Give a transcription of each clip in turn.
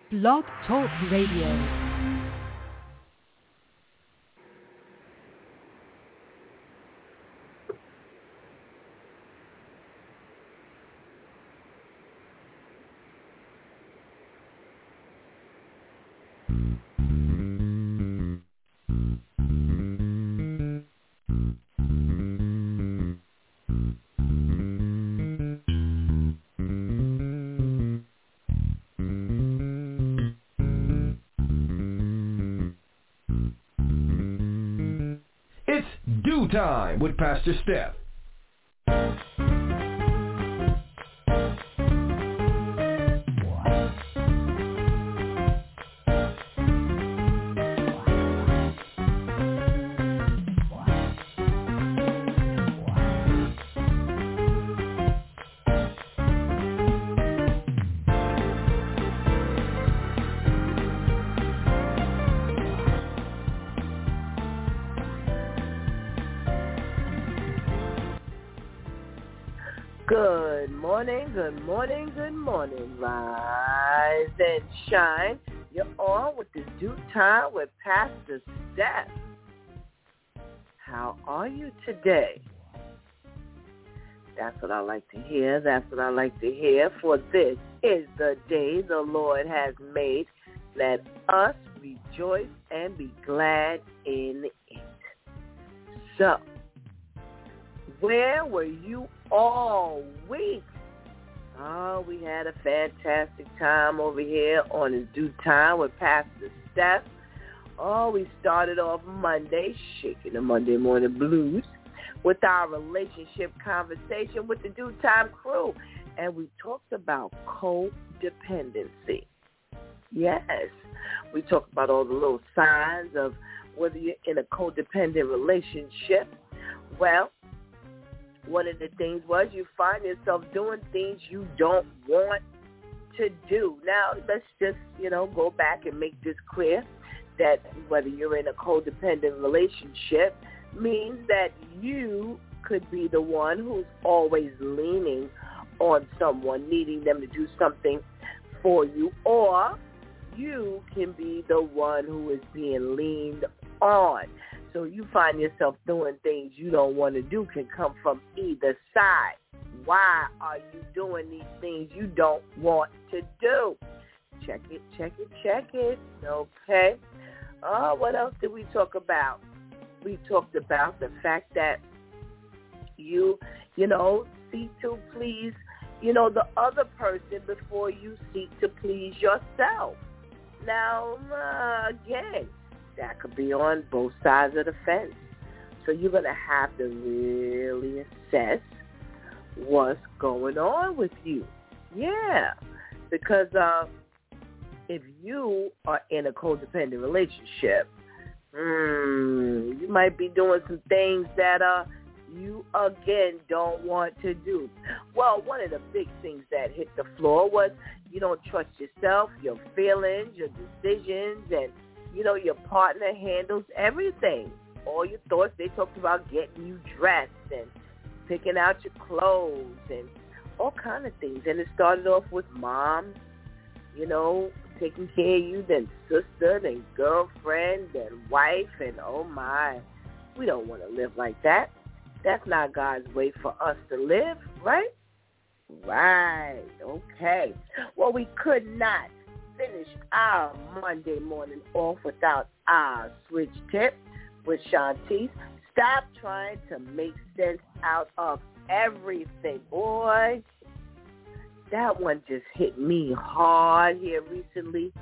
Blog Talk Radio. Time with Pastor Steph. Good morning, rise and shine. You're on with the Due Time with Pastor Steph. How are you today? That's what I like to hear. For this is the day the Lord has made. Let us rejoice and be glad in it. So, where were you all week? Oh, we had a fantastic time over here on his Due Time with Pastor Steph. Oh, we started off Monday, shaking the Monday morning blues, with our relationship conversation with the Due Time crew. And we talked about codependency. Yes, we talked about all the little signs of whether you're in a codependent relationship. Well, one of the things was you find yourself doing things you don't want to do. Now, let's just, go back and make this clear that whether you're in a codependent relationship means that you could be the one who's always leaning on someone, needing them to do something for you, or you can be the one who is being leaned on. So you find yourself doing things you don't want to do can come from either side. Why are you doing these things you don't want to do? Check it. Okay. What else did we talk about? We talked about the fact that you seek to please, the other person before you seek to please yourself. Now, again, that could be on both sides of the fence. So you're going to have to really assess what's going on with you. Yeah, because if you are in a codependent relationship, you might be doing some things that you, again, don't want to do. Well, one of the big things that hit the floor was you don't trust yourself, your feelings, your decisions, and your partner handles everything. All your thoughts, they talked about getting you dressed and picking out your clothes and all kind of things. And it started off with mom, taking care of you, then sister, then girlfriend, then wife, and oh my, we don't want to live like that. That's not God's way for us to live, right? Right, okay. Well, we could not finish our Monday morning off without our switch tip with Shantice. Stop trying to make sense out of everything. Boy, that one just hit me hard here recently.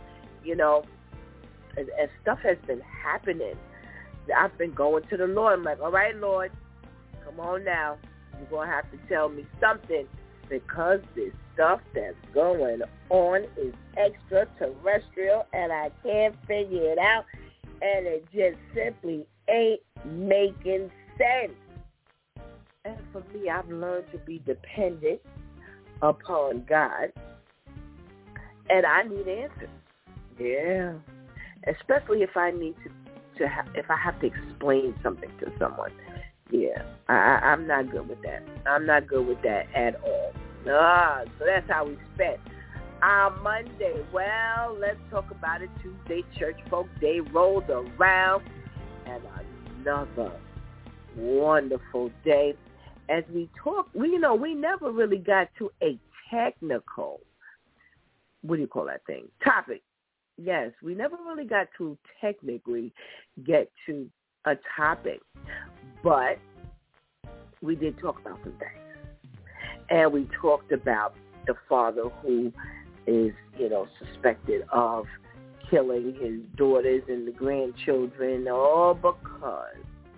As stuff has been happening, I've been going to the Lord. I'm like, all right, Lord, come on now. You're going to have to tell me something, because this stuff that's going on is extraterrestrial and I can't figure it out, and it just simply ain't making sense. And for me, I've learned to be dependent upon God, and I need answers. Yeah, especially if I need if I have to explain something to someone. Yeah, I'm not good with that. I'm not good with that at all. So that's how we spent Monday. Well, let's talk about it. Tuesday, Church Folk Day rolled around, and another wonderful day. As we talk, we never really got to a technical, what do you call that thing? Topic. Yes, we never really got to technically get to a topic, but we did talk about some things. And we talked about the father who is, suspected of killing his daughters and the grandchildren, all because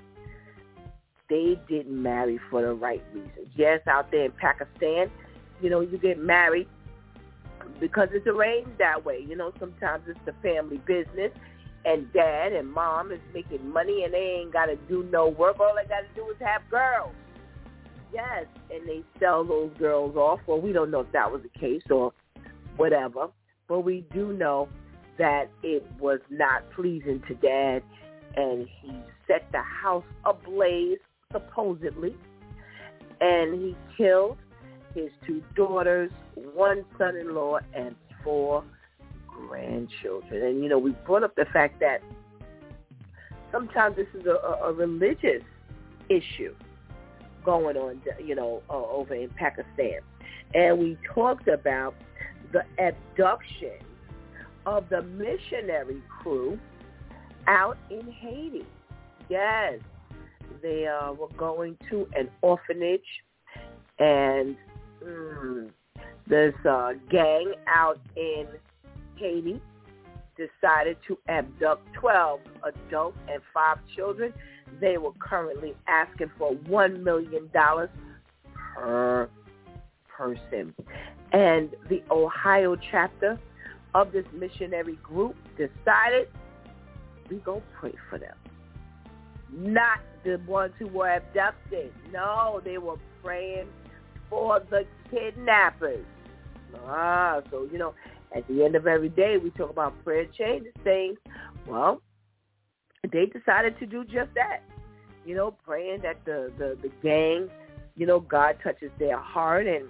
they didn't marry for the right reasons. Yes, out there in Pakistan, you get married because it's arranged that way. Sometimes it's the family business, and dad and mom is making money, and they ain't got to do no work. All they got to do is have girls. Yes, and they sell those girls off. Well, we don't know if that was the case or whatever, but we do know that it was not pleasing to dad, and he set the house ablaze, supposedly, and he killed his 2 daughters, 1 son-in-law, and 4 grandchildren. And, we brought up the fact that sometimes this is a religious issue going on, over in Pakistan. And we talked about the abduction of the missionary crew out in Haiti. Yes, they were going to an orphanage, and this gang out in Haiti decided to abduct 12 adults and 5 children. They were currently asking for $1 million per person. And the Ohio chapter of this missionary group decided we go pray for them. Not the ones who were abducted. No, they were praying for the kidnappers. So, at the end of every day, we talk about prayer changes things. Well, they decided to do just that. Praying that the gang, God touches their heart and,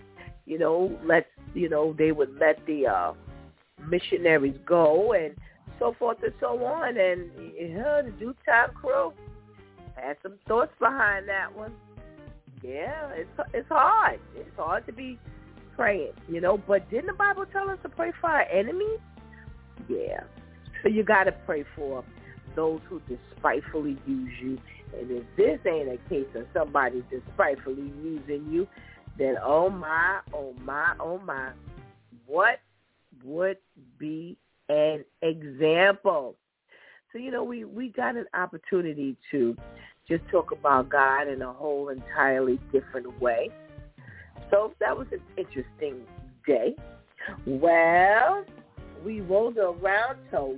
they would let the missionaries go and so forth and so on. And the Due Time crew had some thoughts behind that one. Yeah, it's hard. It's hard to be praying, But didn't the Bible tell us to pray for our enemies? Yeah. So you got to pray for those who despitefully use you. And if this ain't a case of somebody despitefully using you, then oh my, what would be an example? So, we got an opportunity to just talk about God in a whole entirely different way. So that was an interesting day. Well, we rolled around to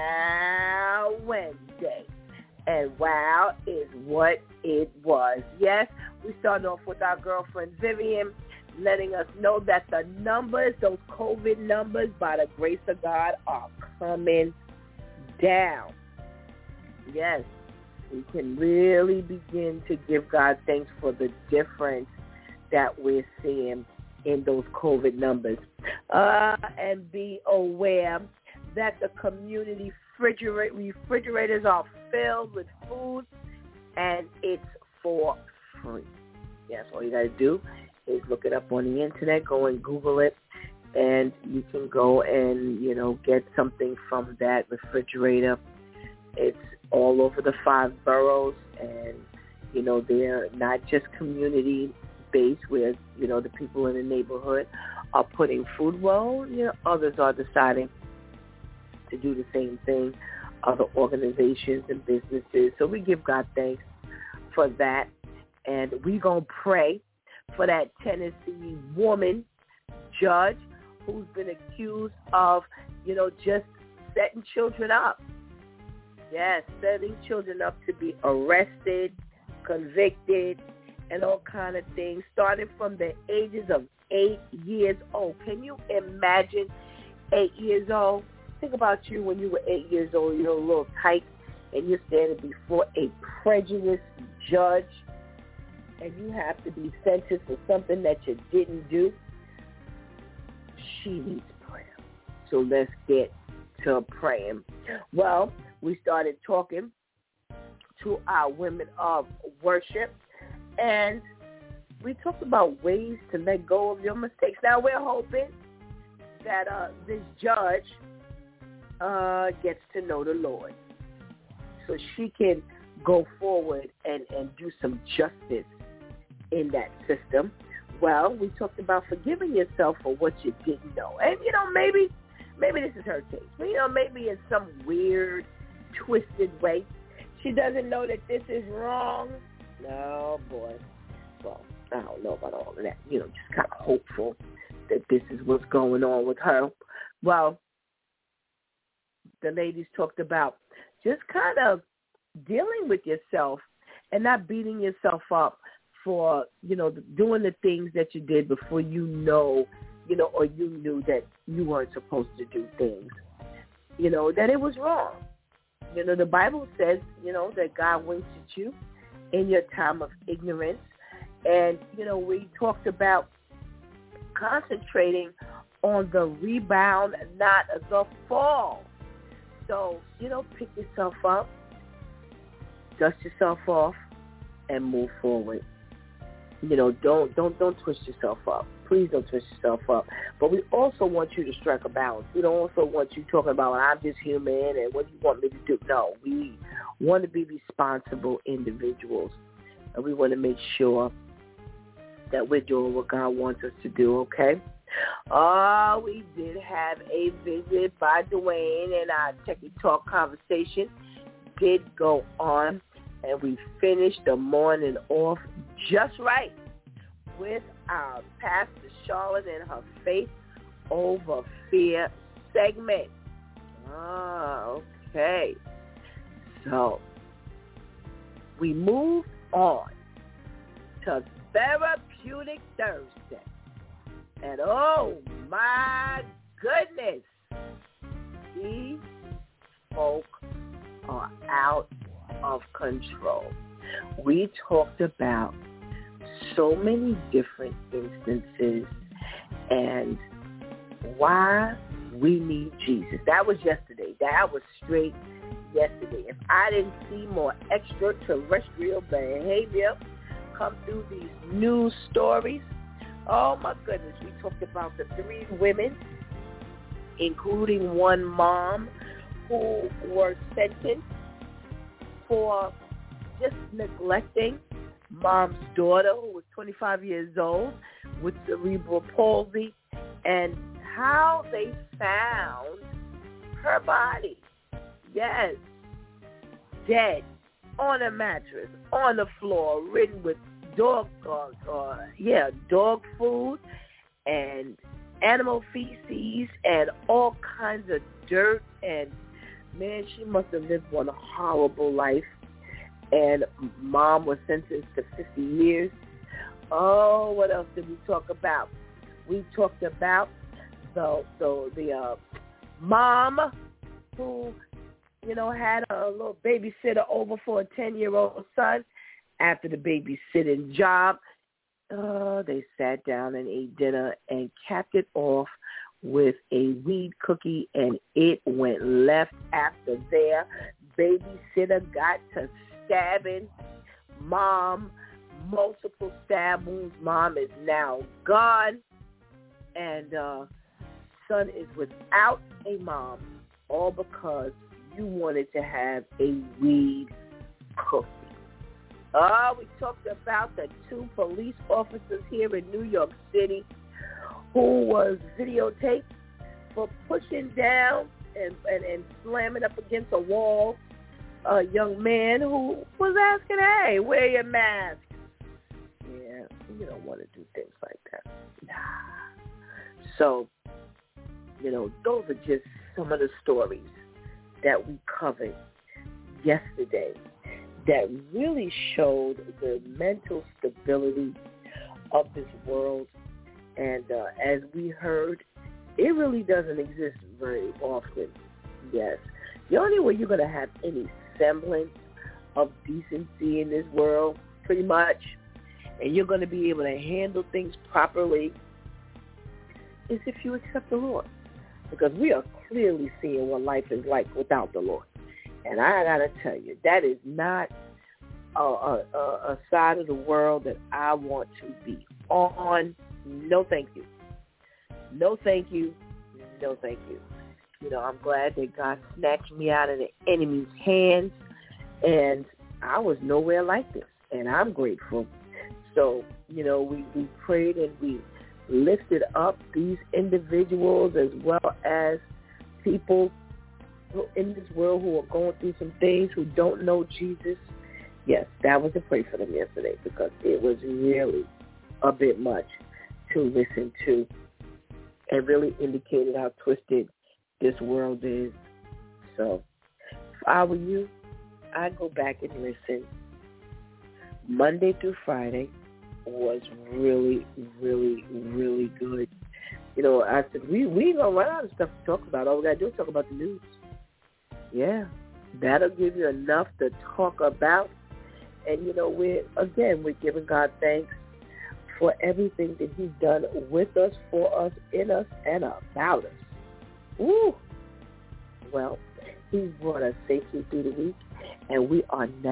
Wow Wednesday. And wow is what it was. Yes, we started off with our girlfriend Vivian letting us know that the numbers, those COVID numbers, by the grace of God, are coming down. Yes, we can really begin to give God thanks for the difference that we're seeing in those COVID numbers. And be aware that the community refrigerators are filled with food, and it's for free. Yes, all you got to do is look it up on the internet, go and Google it, and you can go and, get something from that refrigerator. It's all over the 5 boroughs, and, they're not just community-based where, the people in the neighborhood are putting food. Well, others are deciding to do the same thing, other organizations and businesses. So we give God thanks for that. And we're going to pray for that Tennessee woman judge who's been accused of, just setting children up. Yes, setting children up to be arrested, convicted, and all kind of things, starting from the ages of 8 years old. Can you imagine 8 years old? Think about you when you were 8 years old, a little tight, and you're standing before a prejudiced judge, and you have to be sentenced for something that you didn't do. She needs prayer. So let's get to praying. Well, we started talking to our women of worship, and we talked about ways to let go of your mistakes. Now, we're hoping that this judge gets to know the Lord so she can go forward and do some justice in that system. Well, we talked about forgiving yourself for what you didn't know. And, maybe this is her case. But, maybe in some weird, twisted way, she doesn't know that this is wrong. No, boy. Well, I don't know about all of that. Just kind of hopeful that this is what's going on with her. Well, the ladies talked about just kind of dealing with yourself and not beating yourself up for, doing the things that you did before or you knew that you weren't supposed to do things, that it was wrong. The Bible says, that God winks at you in your time of ignorance. And, we talked about concentrating on the rebound, not the fall. So, pick yourself up, dust yourself off, and move forward. Don't twist yourself up. Please don't twist yourself up. But we also want you to strike a balance. We don't also want you talking about, I'm just human and what do you want me to do? No, we want to be responsible individuals. And we want to make sure that we're doing what God wants us to do, okay? We did have a visit by Dwayne, and our Techie Talk conversation did go on, and we finished the morning off just right with our Pastor Charlotte and her Faith Over Fear segment. Okay. So we move on to Therapeutic Thursday. And oh my goodness, these folk are out of control. We talked about so many different instances and why we need Jesus. That was yesterday. That was straight yesterday. If I didn't see more extraterrestrial behavior come through these news stories, oh my goodness, we talked about the 3 women, including one mom, who were sentenced for just neglecting mom's daughter, who was 25 years old, with cerebral palsy, and how they found her body. Yes, dead on a mattress, on the floor, ridden with dog food and animal feces and all kinds of dirt. And man, she must have lived one horrible life. And mom was sentenced to 50 years. Oh, what else did we talk about? We talked about the mom who, had a little babysitter over for a 10-year-old son. After the babysitting job, they sat down and ate dinner and capped it off with a weed cookie, and it went left after there. Babysitter got to stabbing mom, multiple stab wounds. Mom is now gone, and son is without a mom, all because you wanted to have a weed cookie. We talked about the 2 police officers here in New York City who was videotaped for pushing down and slamming up against a wall a young man who was asking, hey, wear your mask. Yeah, you don't want to do things like that. Nah. So, those are just some of the stories that we covered yesterday that really showed the mental stability of this world. And as we heard, it really doesn't exist very often. Yes. The only way you're going to have any semblance of decency in this world, pretty much, and you're going to be able to handle things properly, is if you accept the Lord. because we are clearly seeing what life is like without the Lord. And I got to tell you, that is not a side of the world that I want to be on. No, thank you. No, thank you. No, thank you. You know, I'm glad that God snatched me out of the enemy's hands, and I was nowhere like this, and I'm grateful. So, you know, we prayed and we lifted up these individuals as well as people in this world who are going through some things, who don't know Jesus. Yes, that was a pray for them yesterday, because it was really a bit much to listen to, and really indicated how twisted this world is. So if I were you, I'd go back and listen. Monday through Friday was really, really, really good. You know, I said, we ain't going to run out of stuff to talk about. All we got to do is talk about the news. Yeah, that'll give you enough to talk about. And, you know, we're giving God thanks for everything that he's done with us, for us, in us, and about us. Woo! Well, he's brought us safely through the week, and we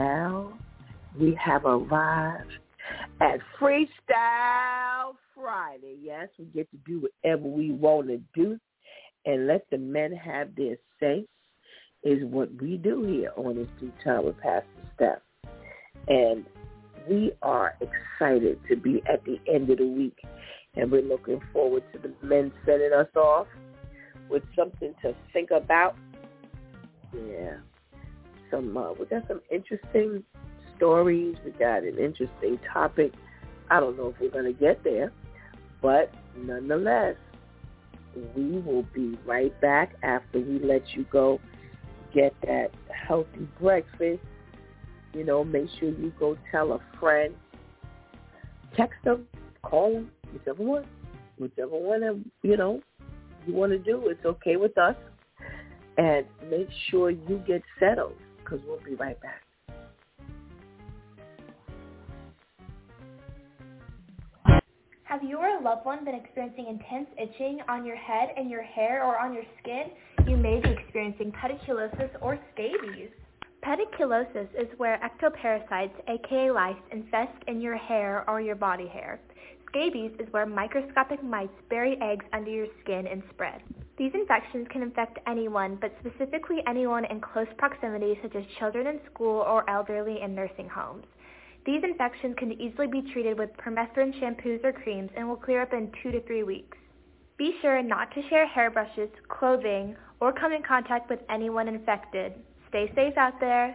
have arrived at Freestyle Friday. Yes, we get to do whatever we want to do, and let the men have their say, is what we do here on this Due Time with Pastor Steph. And we are excited to be at the end of the week, and we're looking forward to the men sending us off with something to think about. Yeah, we got some interesting stories. We got an interesting topic. I don't know if we're going to get there, but nonetheless, we will be right back after we let you go get that healthy breakfast. You know, make sure you go tell a friend, text them, call them, whichever one, you know, you want to do. It's okay with us. And make sure you get settled, because we'll be right back. Have you or a loved one been experiencing intense itching on your head and your hair or on your skin? You may be experiencing pediculosis or scabies. Pediculosis is where ectoparasites, aka lice, infest in your hair or your body hair. Scabies is where microscopic mites bury eggs under your skin and spread. These infections can infect anyone, but specifically anyone in close proximity, such as children in school or elderly in nursing homes. These infections can easily be treated with permethrin shampoos or creams and will clear up in 2 to 3 weeks. Be sure not to share hairbrushes, clothing, or come in contact with anyone infected. Stay safe out there.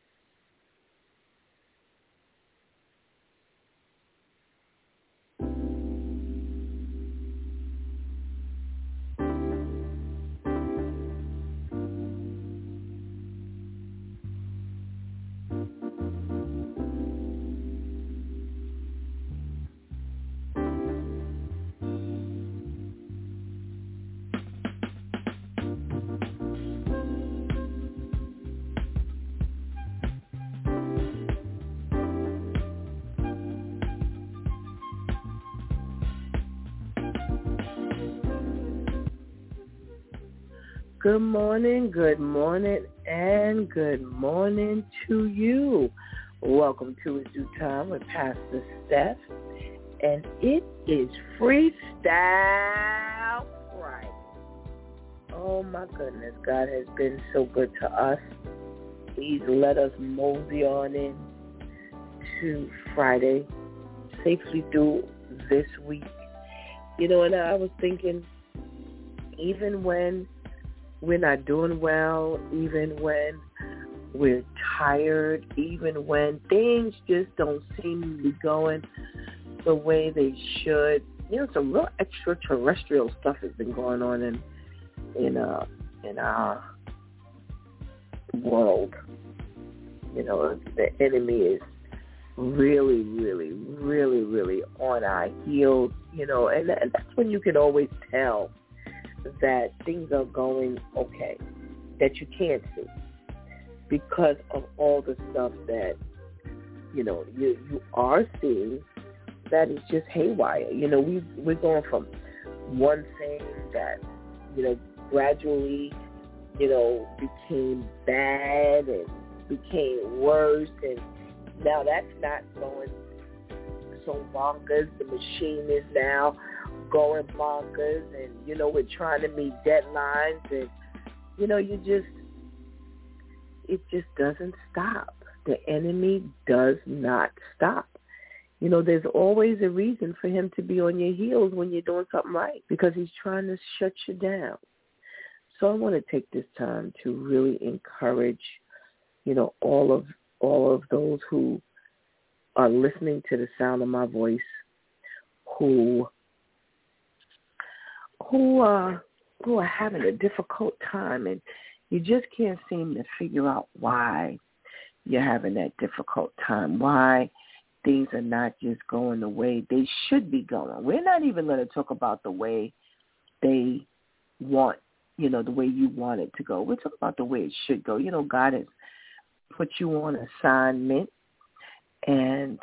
Good morning, and good morning to you. Welcome to It's Due Time with Pastor Steph, and it is Freestyle Friday. Oh my goodness, God has been so good to us. He's let us mosey on in to Friday, safely through this week. You know, and I was thinking, even when we're not doing well, even when we're tired, even when things just don't seem to be going the way they should. You know, some real extraterrestrial stuff has been going on in our world. You know, the enemy is really, really, really, really on our heels. You know, and that's when you can always tell that things are going okay, that you can't see, because of all the stuff that, you know, you are seeing that is just haywire. You know, we're going from one thing that, you know, gradually, became bad and became worse, and now that's not going so bonkers. The machine is now going bonkers, and, we're trying to meet deadlines, and, it just doesn't stop. The enemy does not stop. There's always a reason for him to be on your heels when you're doing something right, because he's trying to shut you down. So I want to take this time to really encourage, all of those who are listening to the sound of my voice, who are having a difficult time, and you just can't seem to figure out why you're having that difficult time, why things are not just going the way they should be going. We're not even going to talk about the way they want, the way you want it to go. We're talking about the way it should go. God has put you on assignment, and,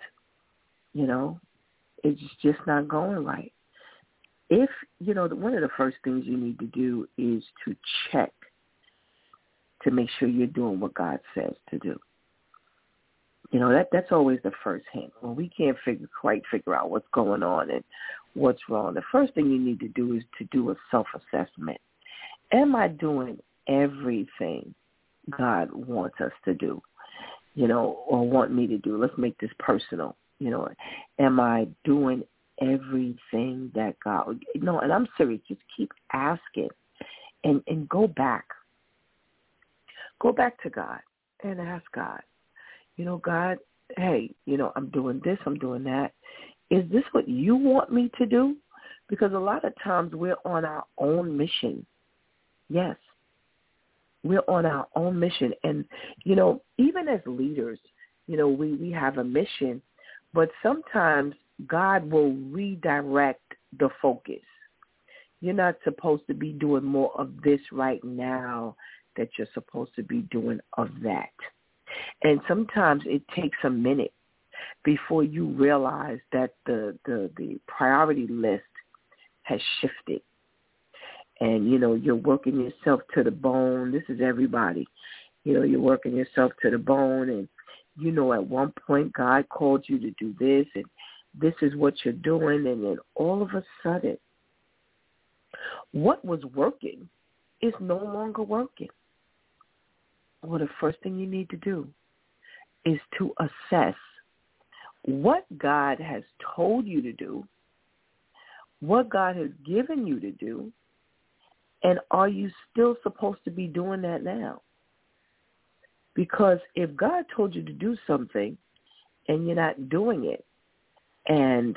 it's just not going right. If, one of the first things you need to do is to check to make sure you're doing what God says to do. That's always the first hint. When we can't quite figure out what's going on and what's wrong, the first thing you need to do is to do a self-assessment. Am I doing everything God wants us to do, or want me to do? Let's make this personal. Am I doing everything that God, and I'm serious, just keep asking and go back to God and ask God, God, hey, I'm doing this, I'm doing that. Is this what you want me to do? Because a lot of times we're on our own mission. Yes, we're on our own mission. And, even as leaders, we have a mission, but sometimes God will redirect the focus. You're not supposed to be doing more of this right now that you're supposed to be doing of that. And sometimes it takes a minute before you realize that the priority list has shifted. And, you're working yourself to the bone. This is everybody. You're working yourself to the bone. And, at one point God called you to do this, and this is what you're doing. And then all of a sudden, what was working is no longer working. Well, the first thing you need to do is to assess what God has told you to do, what God has given you to do, and are you still supposed to be doing that now? Because if God told you to do something and you're not doing it, and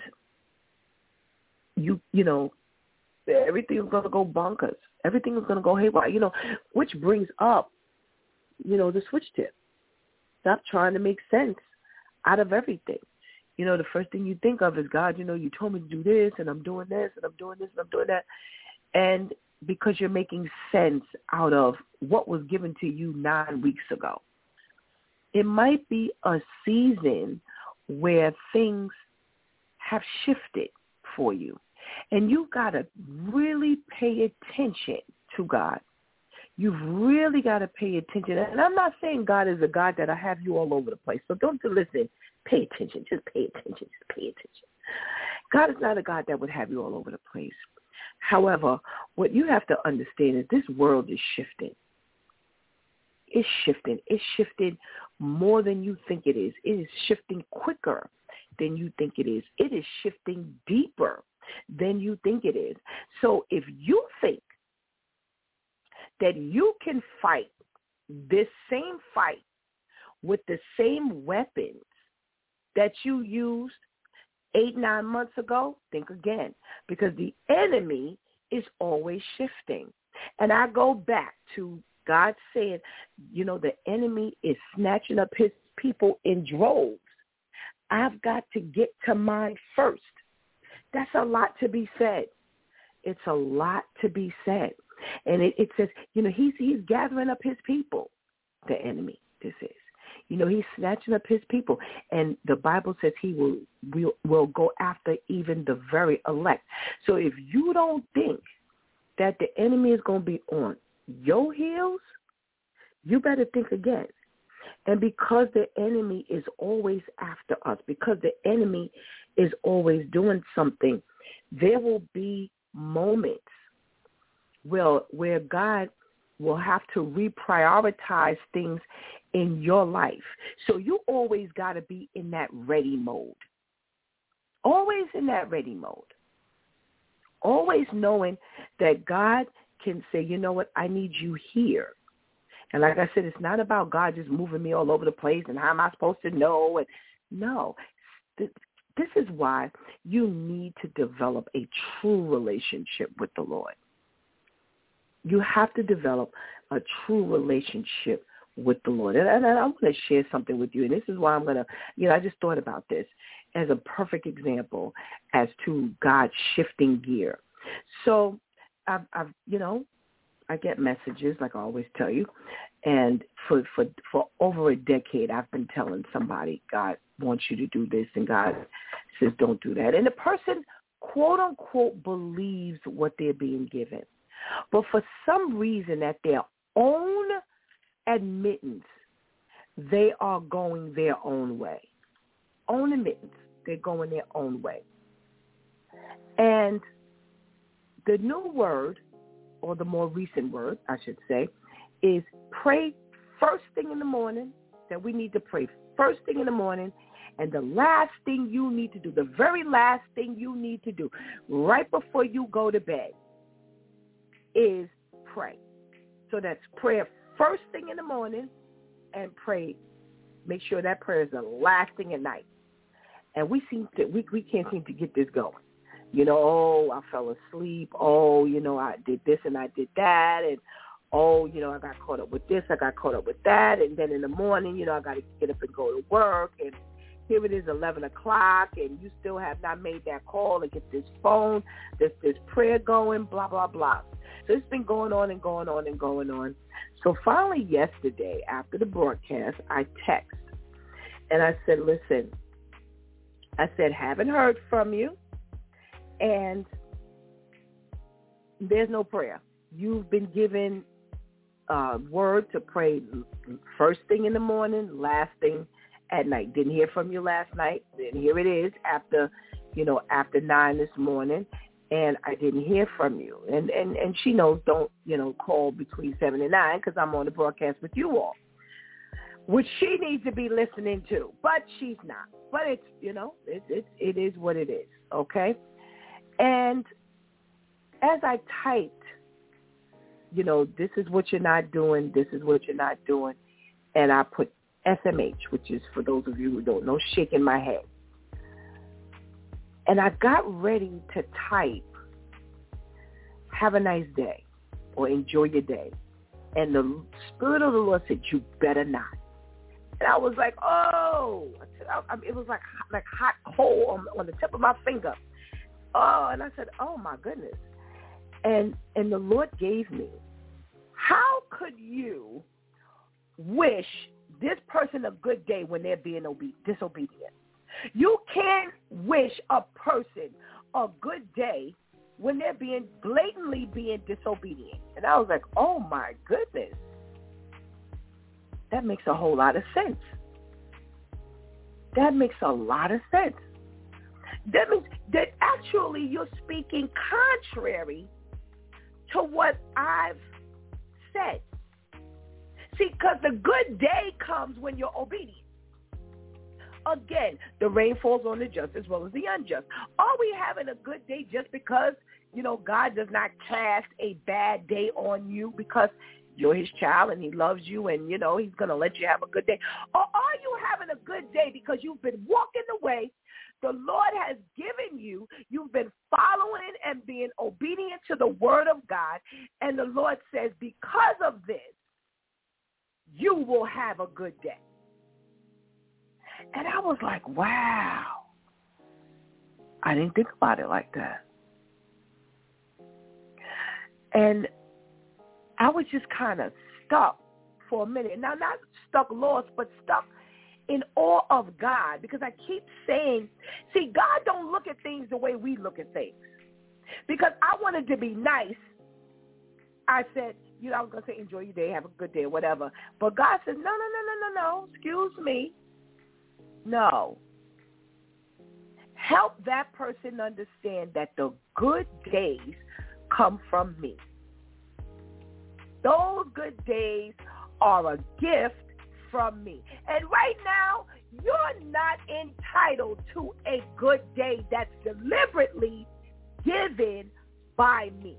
everything is going to go bonkers, everything is going to go haywire, which brings up, the switch tip. Stop trying to make sense out of everything. The first thing you think of is, God, you told me to do this, and I'm doing this, and I'm doing this, and I'm doing that. And because you're making sense out of what was given to you 9 weeks ago. It might be a season where things have shifted for you, and you've got to really pay attention to God. You've really got to pay attention. And I'm not saying God is a God that'll have you all over the place. So don't listen. Pay attention. Just pay attention. Just pay attention. God is not a God that would have you all over the place. However, what you have to understand is this world is shifting. It's shifting. It's shifting more than you think it is. It is shifting quicker than you think it is. It is shifting deeper than you think it is. So if you think that you can fight this same fight with the same weapons that you used 8-9 months ago, think again, because the enemy is always shifting. And I go back to God saying, the enemy is snatching up his people in droves. I've got to get to mine first. That's a lot to be said. It's a lot to be said. And it says, he's gathering up his people, the enemy, this is. He's snatching up his people. And the Bible says he will go after even the very elect. So if you don't think that the enemy is going to be on your heels, you better think again. And because the enemy is always after us, because the enemy is always doing something, there will be moments where God will have to reprioritize things in your life. So you always got to be in that ready mode. Always in that ready mode. Always knowing that God can say, you know what, I need you here. And like I said, it's not about God just moving me all over the place and how am I supposed to know. And no, this is why you need to develop a true relationship with the Lord. You have to develop a true relationship with the Lord. And I want to share something with you. And this is why I'm going to, I just thought about this as a perfect example as to God shifting gear. So I've I get messages, like I always tell you, and for over a decade, I've been telling somebody, God wants you to do this, and God says, don't do that. And the person, quote unquote, believes what they're being given. But for some reason, at their own admittance, they are going their own way. Own admittance, they're going their own way. And the new word, or the more recent word, I should say, is pray first thing in the morning, that we need to pray first thing in the morning, and the last thing you need to do, the very last thing you need to do right before you go to bed is pray. So that's prayer first thing in the morning and pray. Make sure that prayer is the last thing at night. And we can't seem to get this going. I fell asleep. I did this and I did that. And, I got caught up with this. I got caught up with that. And then in the morning, I got to get up and go to work. And here it is, 11 o'clock, and you still have not made that call and get this phone, this prayer going, blah, blah, blah. So it's been going on and going on and going on. So finally yesterday, after the broadcast, I text. And I said, listen, haven't heard from you. And there's no prayer. You've been given word to pray first thing in the morning, last thing at night. Didn't hear from you last night. Then here it is after 9 this morning, and I didn't hear from you. And she knows don't, call between 7 and 9 because I'm on the broadcast with you all, which she needs to be listening to, but she's not. But it's, it is what it is, okay? And as I typed, this is what you're not doing, this is what you're not doing, and I put SMH, which is, for those of you who don't know, shaking my head. And I got ready to type, have a nice day, or enjoy your day. And the Spirit of the Lord said, you better not. And I was like, oh, it was like hot coal on the tip of my finger. Oh, and I said, oh, my goodness. And the Lord gave me, how could you wish this person a good day when they're being disobedient? You can't wish a person a good day when they're blatantly being disobedient. And I was like, oh, my goodness. That makes a whole lot of sense. That makes a lot of sense. That means that actually you're speaking contrary to what I've said. See, because the good day comes when you're obedient. Again, the rain falls on the just as well as the unjust. Are we having a good day just because, God does not cast a bad day on you because you're his child and he loves you and, he's going to let you have a good day? Or are you having a good day because you've been walking the way the Lord has given you? You've been following and being obedient to the word of God. And the Lord says, because of this, you will have a good day. And I was like, wow. I didn't think about it like that. And I was just kind of stuck for a minute. Now, not stuck lost, but stuck in awe of God, because I keep saying, see, God don't look at things the way we look at things. Because I wanted to be nice I said, I was going to say enjoy your day, have a good day, or whatever. But God said, no, excuse me. No. Help that person understand that the good days come from me. Those good days are a gift from me. And right now, you're not entitled to a good day that's deliberately given by me.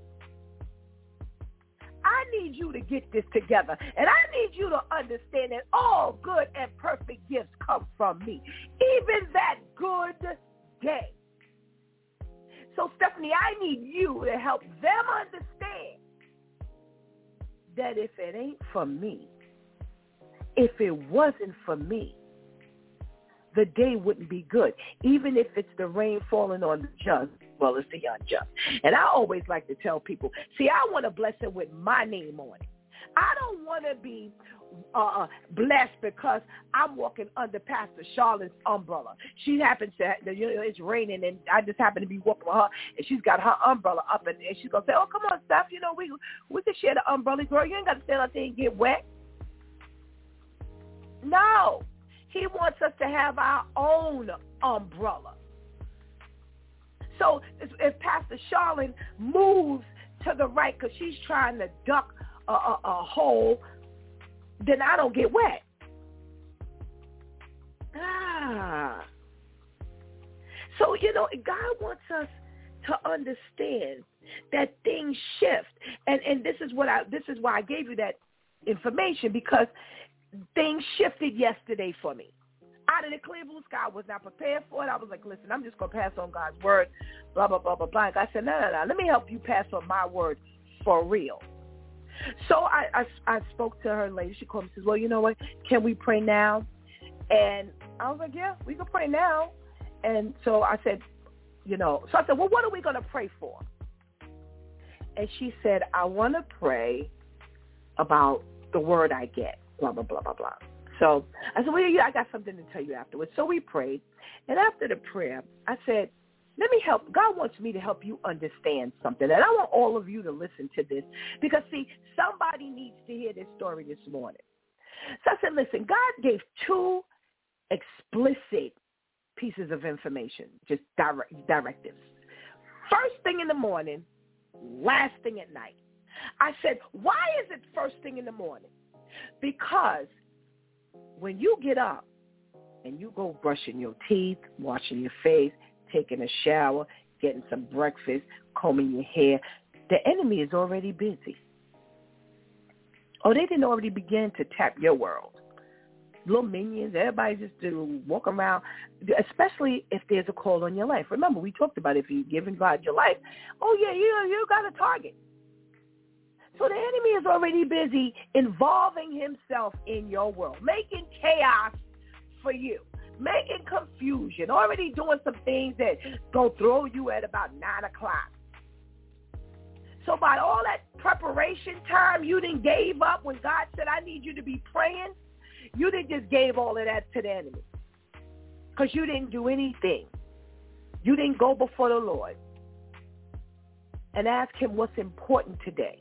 I need you to get this together. And I need you to understand that all good and perfect gifts come from me. Even that good day. So, Stephanie, I need you to help them understand that if it ain't for me, if it wasn't for me, the day wouldn't be good, even if it's the rain falling on the just, well, it's the unjust. And I always like to tell people, see, I want to bless it with my name on it. I don't want to be blessed because I'm walking under Pastor Charlotte's umbrella. She happens to, it's raining, and I just happen to be walking with her, and she's got her umbrella up, and she's going to say, oh, come on, Steph, we can share the umbrella. Girl, you ain't got to stand out there and get wet. No. He wants us to have our own umbrella. So if Pastor Charlotte moves to the right because she's trying to duck a hole, then I don't get wet. So, God wants us to understand that things shift. And this is why I gave you that information, because things shifted yesterday for me. Out of the clear blue sky, I was not prepared for it. I was like, listen, I'm just going to pass on God's word, blah, blah, blah, blah, blah. And I said, no, let me help you pass on my word for real. So I spoke to her later. She called me and says, well, you know what, can we pray now? And I was like, yeah, we can pray now. And so I said, well, what are we going to pray for? And she said, I want to pray about the word I get, blah, blah, blah, blah, blah. So I said, well, yeah, I got something to tell you afterwards. So we prayed. And after the prayer, I said, let me help. God wants me to help you understand something. And I want all of you to listen to this because, see, somebody needs to hear this story this morning. So I said, listen, God gave two explicit pieces of information, just directives. First thing in the morning, last thing at night. I said, why is it first thing in the morning? Because when you get up and you go brushing your teeth, washing your face, taking a shower, getting some breakfast, combing your hair, the enemy is already busy. Oh, they didn't already begin to tap your world. Little minions, everybody just walk around, especially if there's a call on your life. Remember, we talked about if you're giving God your life, oh, yeah, you got a target. So the enemy is already busy involving himself in your world, making chaos for you, making confusion, already doing some things that go throw you at about 9 o'clock. So by all that preparation time you didn't gave up when God said, I need you to be praying, you didn't just gave all of that to the enemy because you didn't do anything. You didn't go before the Lord and ask him what's important today.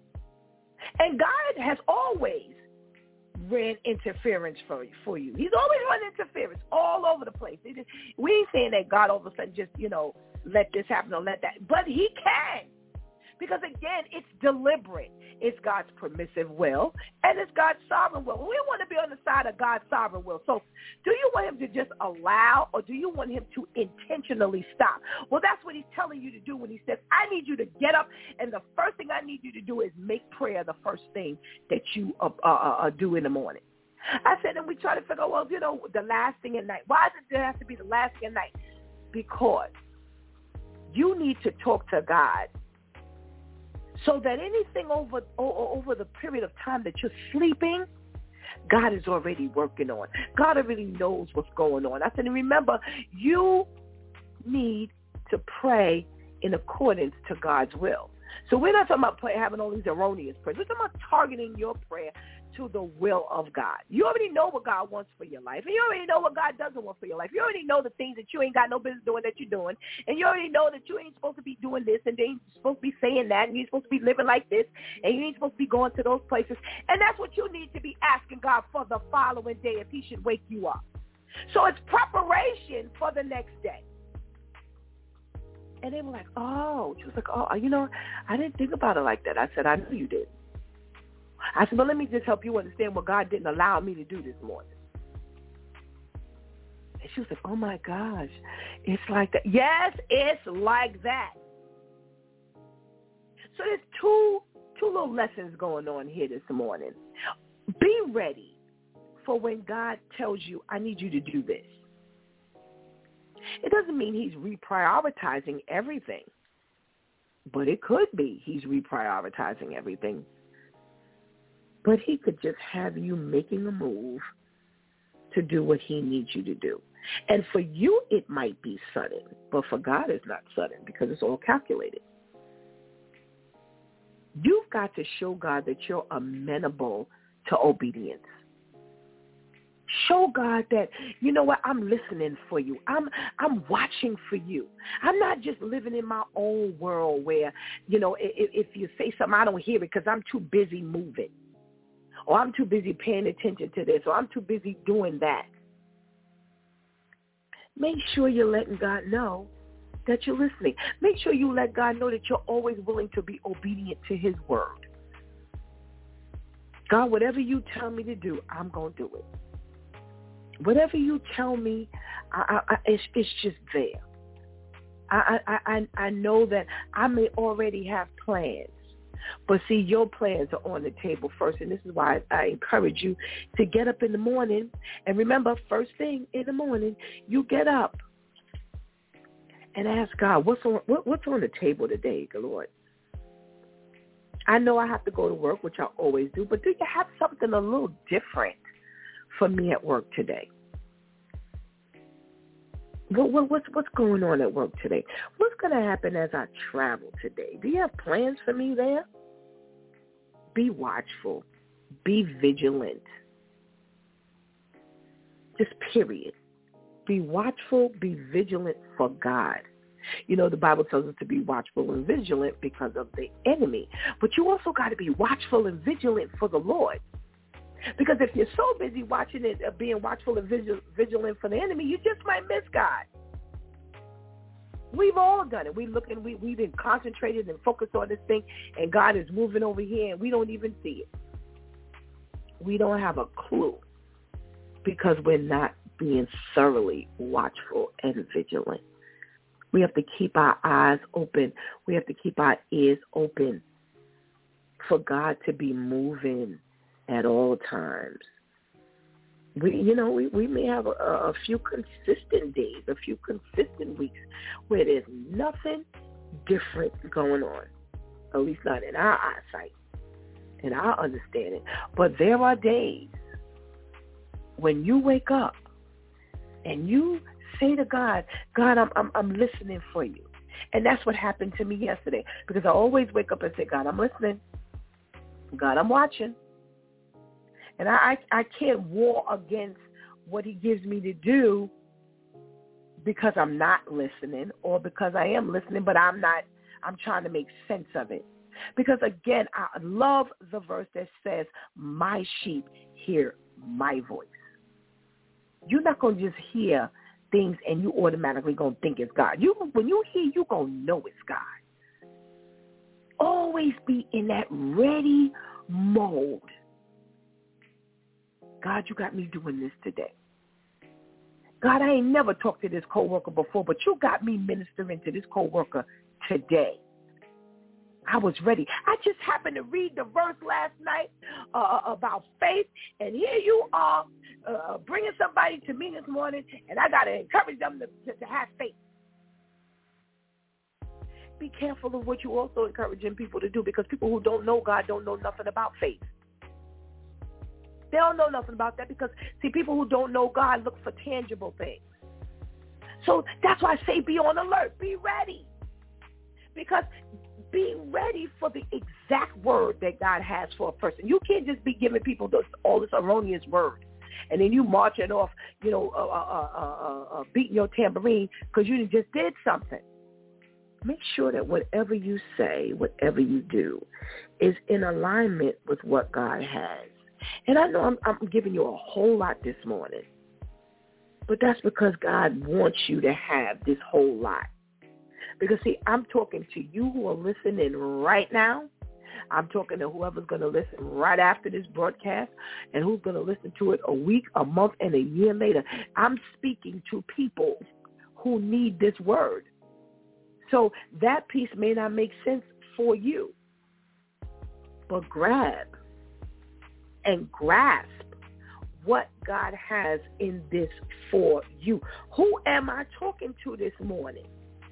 And God has always ran interference for you. He's always run interference all over the place. We ain't saying that God all of a sudden just, let this happen or let that. But he can. Because, again, it's deliberate. It's God's permissive will, and it's God's sovereign will. We want to be on the side of God's sovereign will. So do you want him to just allow, or do you want him to intentionally stop? Well, that's what he's telling you to do when he says, I need you to get up, and the first thing I need you to do is make prayer the first thing that you do in the morning. I said, and we try to figure out, well, the last thing at night. Why does it have to be the last thing at night? Because you need to talk to God so that anything over the period of time that you're sleeping, God is already working on. God already knows what's going on. I said, and remember, you need to pray in accordance to God's will. So we're not talking about having all these erroneous prayers. We're talking about targeting your prayer to the will of God. You already know what God wants for your life. And you already know what God doesn't want for your life. You already know the things that you ain't got no business doing that you're doing. And you already know that you ain't supposed to be doing this and they ain't supposed to be saying that and you're supposed to be living like this and you ain't supposed to be going to those places. And that's what you need to be asking God for the following day if he should wake you up. So it's preparation for the next day. And they were like, oh. She was like, oh, you know, I didn't think about it like that. I said, I knew you did. I said, but let me just help you understand what God didn't allow me to do this morning. And she was like, oh, my gosh, it's like that. Yes, it's like that. So there's two little lessons going on here this morning. Be ready for when God tells you, I need you to do this. It doesn't mean he's reprioritizing everything, but it could be he's reprioritizing everything. But he could just have you making a move to do what he needs you to do. And for you, it might be sudden, but for God, it's not sudden because it's all calculated. You've got to show God that you're amenable to obedience. Show God that, you know what, I'm listening for you. I'm watching for you. I'm not just living in my own world where, you know, if you say something, I don't hear it because I'm too busy moving. Or I'm too busy paying attention to this. Or I'm too busy doing that. Make sure you're letting God know that you're listening. Make sure you let God know that you're always willing to be obedient to his word. God, whatever you tell me to do, I'm going to do it. Whatever you tell me, it's just there. I know that I may already have plans, but see, your plans are on the table first, and this is why I encourage you to get up in the morning. And remember, first thing in the morning, you get up and ask God, what's on the table today, Lord? I know I have to go to work, which I always do, but do you have something a little different for me at work today? What's going on at work today? What's going to happen as I travel today? Do you have plans for me there? Be watchful. Be vigilant. Just period. Be watchful. Be vigilant for God. You know, the Bible tells us to be watchful and vigilant because of the enemy. But you also got to be watchful and vigilant for the Lord. Because if you're so busy watching it, being watchful and vigilant for the enemy, you just might miss God. We've all done it. We've been concentrated and focused on this thing, and God is moving over here, and we don't even see it. We don't have a clue because we're not being thoroughly watchful and vigilant. We have to keep our eyes open. We have to keep our ears open for God to be moving at all times. We may have a few consistent days, a few consistent weeks where there's nothing different going on, at least not in our eyesight, in our understanding. But there are days when you wake up and you say to God, God, I'm listening for you. And that's what happened to me yesterday, because I always wake up and say, God, I'm listening. God, I'm watching. And I can't war against what he gives me to do because I'm not listening, or because I am listening, but I'm trying to make sense of it. Because, again, I love the verse that says, my sheep hear my voice. You're not going to just hear things and you automatically going to think it's God. When you hear, you're going to know it's God. Always be in that ready mode. God, you got me doing this today. God, I ain't never talked to this coworker before, but you got me ministering to this coworker today. I was ready. I just happened to read the verse last night about faith, and here you are bringing somebody to me this morning, and I got to encourage them to have faith. Be careful of what you also encouraging people to do, because people who don't know God don't know nothing about faith. They don't know nothing about that because, see, people who don't know God look for tangible things. So that's why I say be on alert, be ready. Because be ready for the exact word that God has for a person. You can't just be giving people all this erroneous word, and then you marching off, beating your tambourine because you just did something. Make sure that whatever you say, whatever you do, is in alignment with what God has. And I know I'm giving you a whole lot this morning, but that's because God wants you to have this whole lot. Because, see, I'm talking to you who are listening right now. I'm talking to whoever's going to listen right after this broadcast and who's going to listen to it a week, a month, and a year later. I'm speaking to people who need this word. So that piece may not make sense for you, but grab and grasp what God has in this for you. Who am I talking to this morning?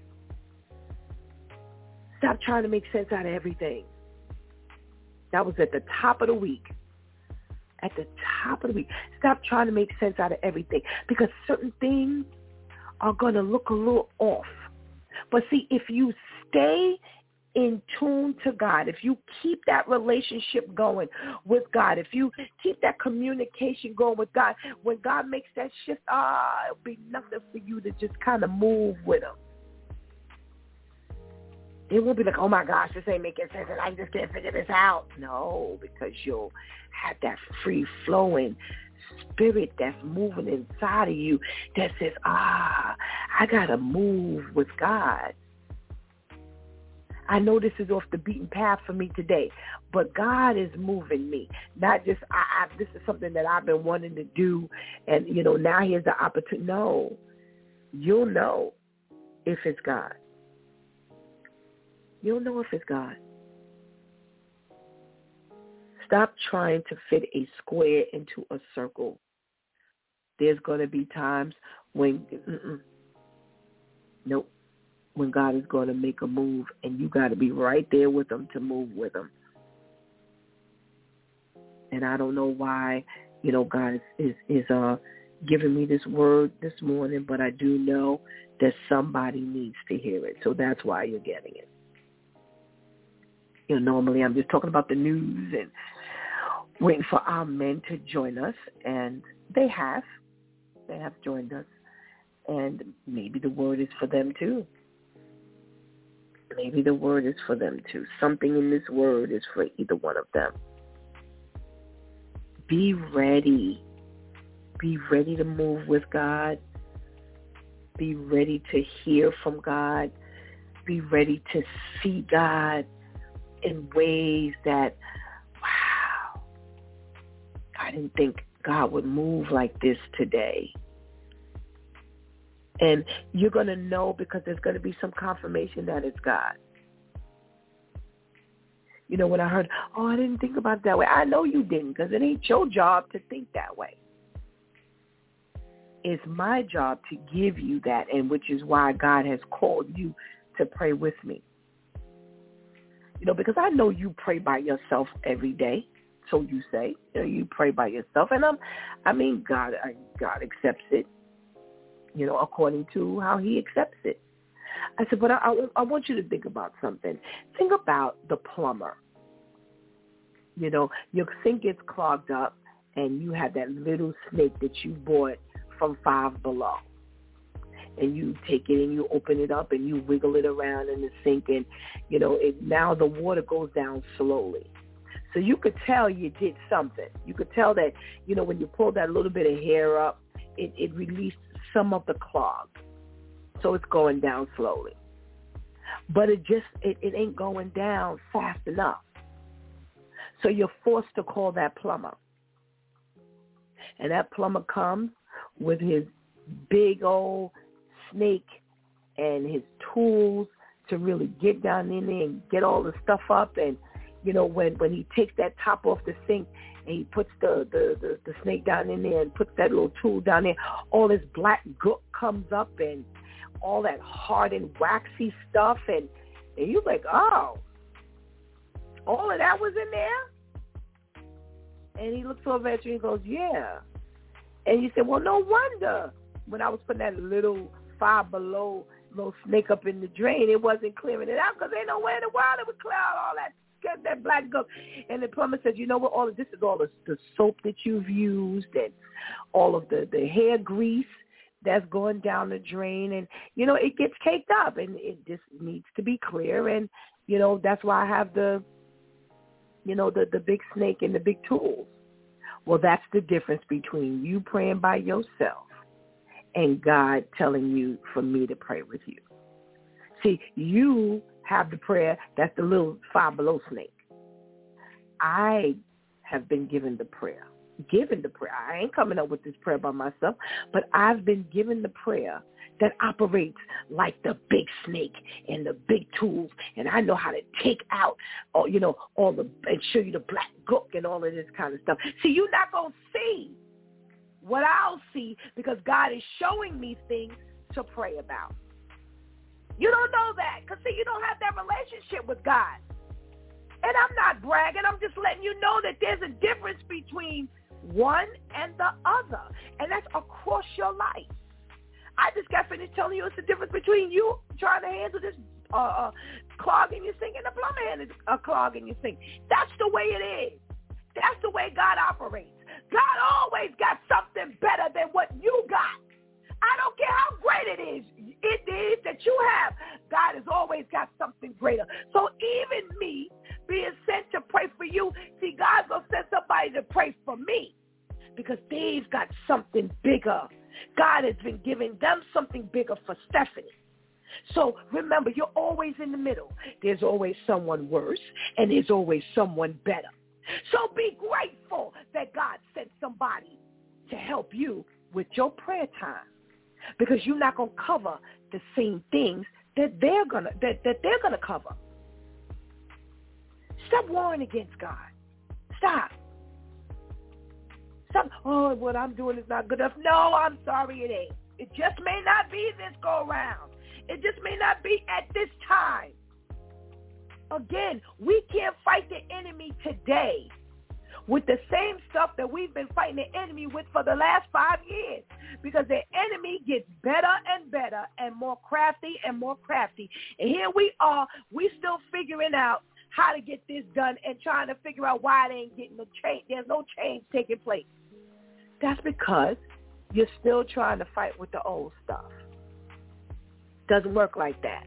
Stop trying to make sense out of everything. That was at the top of the week. At the top of the week. Stop trying to make sense out of everything, because certain things are going to look a little off. But see, if you stay in tune to God, if you keep that relationship going with God, if you keep that communication going with God, when God makes that shift, it'll be nothing for you to just kind of move with him. It won't be like, oh my gosh, this ain't making sense and I just can't figure this out. No, because you'll have that free-flowing spirit that's moving inside of you that says, I got to move with God. I know this is off the beaten path for me today, but God is moving me. Not just, this is something that I've been wanting to do, and, now here's the opportunity. No, you'll know if it's God. You'll know if it's God. Stop trying to fit a square into a circle. There's going to be times when, nope, when God is going to make a move, and you got to be right there with him to move with him. And I don't know why, God is giving me this word this morning, but I do know that somebody needs to hear it. So that's why you're getting it. Normally I'm just talking about the news and waiting for our men to join us, and they have joined us, and maybe the word is for them too. Maybe the word is for them too. Something in this word is for either one of them. Be ready. Be ready to move with God. Be ready to hear from God. Be ready to see God in ways that, wow, I didn't think God would move like this today. And you're going to know because there's going to be some confirmation that it's God. When I heard, I didn't think about it that way. I know you didn't, because it ain't your job to think that way. It's my job to give you that, and which is why God has called you to pray with me. Because I know you pray by yourself every day. So you say, you pray by yourself. And God accepts it, according to how he accepts it. I said, but I want you to think about something. Think about the plumber. Your sink gets clogged up, and you have that little snake that you bought from Five Below. And you take it and you open it up and you wiggle it around in the sink, and, now the water goes down slowly. So you could tell you did something. You could tell that, when you pulled that little bit of hair up, it released some of the clog. So it's going down slowly. But it ain't going down fast enough. So you're forced to call that plumber. And that plumber comes with his big old snake and his tools to really get down in there and get all the stuff up. And when he takes that top off the sink and he puts the snake down in there and puts that little tool down there, all this black gook comes up and all that hard and waxy stuff, and you're like, oh, all of that was in there? And he looks over at you and goes, yeah. And you say, well, no wonder when I was putting that little Five Below little snake up in the drain. It wasn't clearing it out because ain't no way in the world it would clear out all that black gook. And the plumber says, you know what, all of this is all the soap that you've used and all of the hair grease that's going down the drain. And, you know, it gets caked up and it just needs to be clear. And, you know, that's why I have the big snake and the big tools. Well, that's the difference between you praying by yourself and God telling you for me to pray with you. See, you have the prayer, that's the little Five Below snake. I have been given the prayer. I ain't coming up with this prayer by myself, but I've been given the prayer that operates like the big snake and the big tools, and I know how to take out, all and show you the black gook and all of this kind of stuff. See, you're not going to see what I'll see because God is showing me things to pray about. You don't know that because, see, you don't have that relationship with God. And I'm not bragging. I'm just letting you know that there's a difference between one and the other, and that's across your life. I just got finished telling you it's the difference between you trying to handle this clog in your sink and the plumber handling a clog in your sink. That's the way it is. That's the way God operates. God always got something better than what you got. I don't care how great it is that you have. God has always got something greater. So even me being sent to pray for you, see, God's going to send somebody to pray for me because they've got something bigger. God has been giving them something bigger for Stephanie. So remember, you're always in the middle. There's always someone worse, and there's always someone better. So be grateful that God sent somebody to help you with your prayer time, because you're not going to cover the same things that they're gonna cover. Stop warring against God. Stop. Oh, what I'm doing is not good enough. No, I'm sorry, it ain't. It just may not be this go around. It just may not be at this time. Again, we can't fight the enemy today with the same stuff that we've been fighting the enemy with for the last 5 years, because the enemy gets better and better and more crafty and more crafty. And here we are, we still figuring out how to get this done and trying to figure out why they ain't getting the change. There's no change taking place. That's because you're still trying to fight with the old stuff. Doesn't work like that.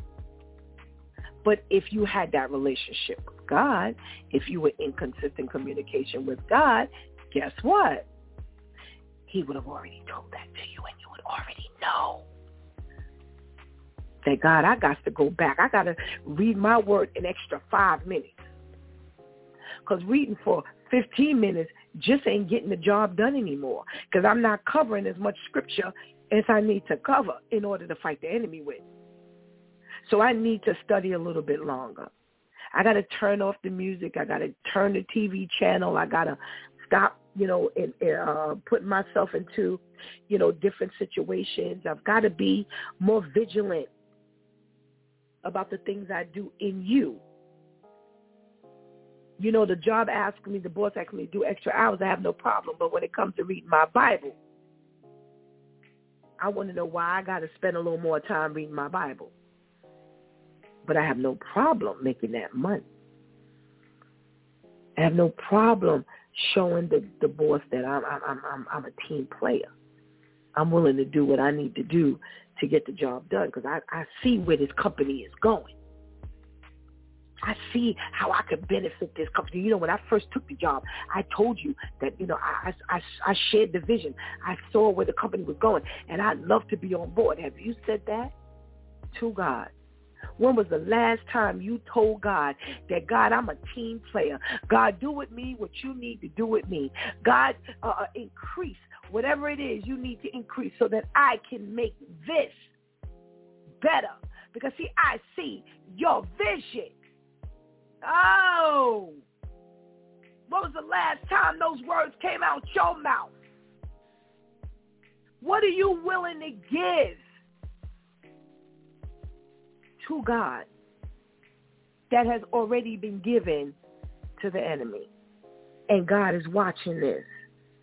But if you had that relationship with God, if you were in consistent communication with God, guess what? He would have already told that to you, and you would already know. Say, God, I got to go back. I got to read my word an extra 5 minutes. Because reading for 15 minutes just ain't getting the job done anymore, because I'm not covering as much scripture as I need to cover in order to fight the enemy with. So I need to study a little bit longer. I got to turn off the music. I got to turn the TV channel. I got to stop, putting myself into, different situations. I've got to be more vigilant about the things I do in you. The job asks me, the boss asks me to do extra hours, I have no problem. But when it comes to reading my Bible, I want to know why I got to spend a little more time reading my Bible. But I have no problem making that money. I have no problem showing the boss that I'm a team player. I'm willing to do what I need to do to get the job done, because I see where this company is going. I see how I could benefit this company. When I first took the job, I told you that, I shared the vision. I saw where the company was going, and I'd love to be on board. Have you said that to God? When was the last time you told God that, God, I'm a team player. God, do with me what you need to do with me. God, increase whatever it is you need to increase so that I can make this better. Because, see, I see your vision. Oh, what was the last time those words came out your mouth? What are you willing to give to God that has already been given to the enemy? And God is watching this,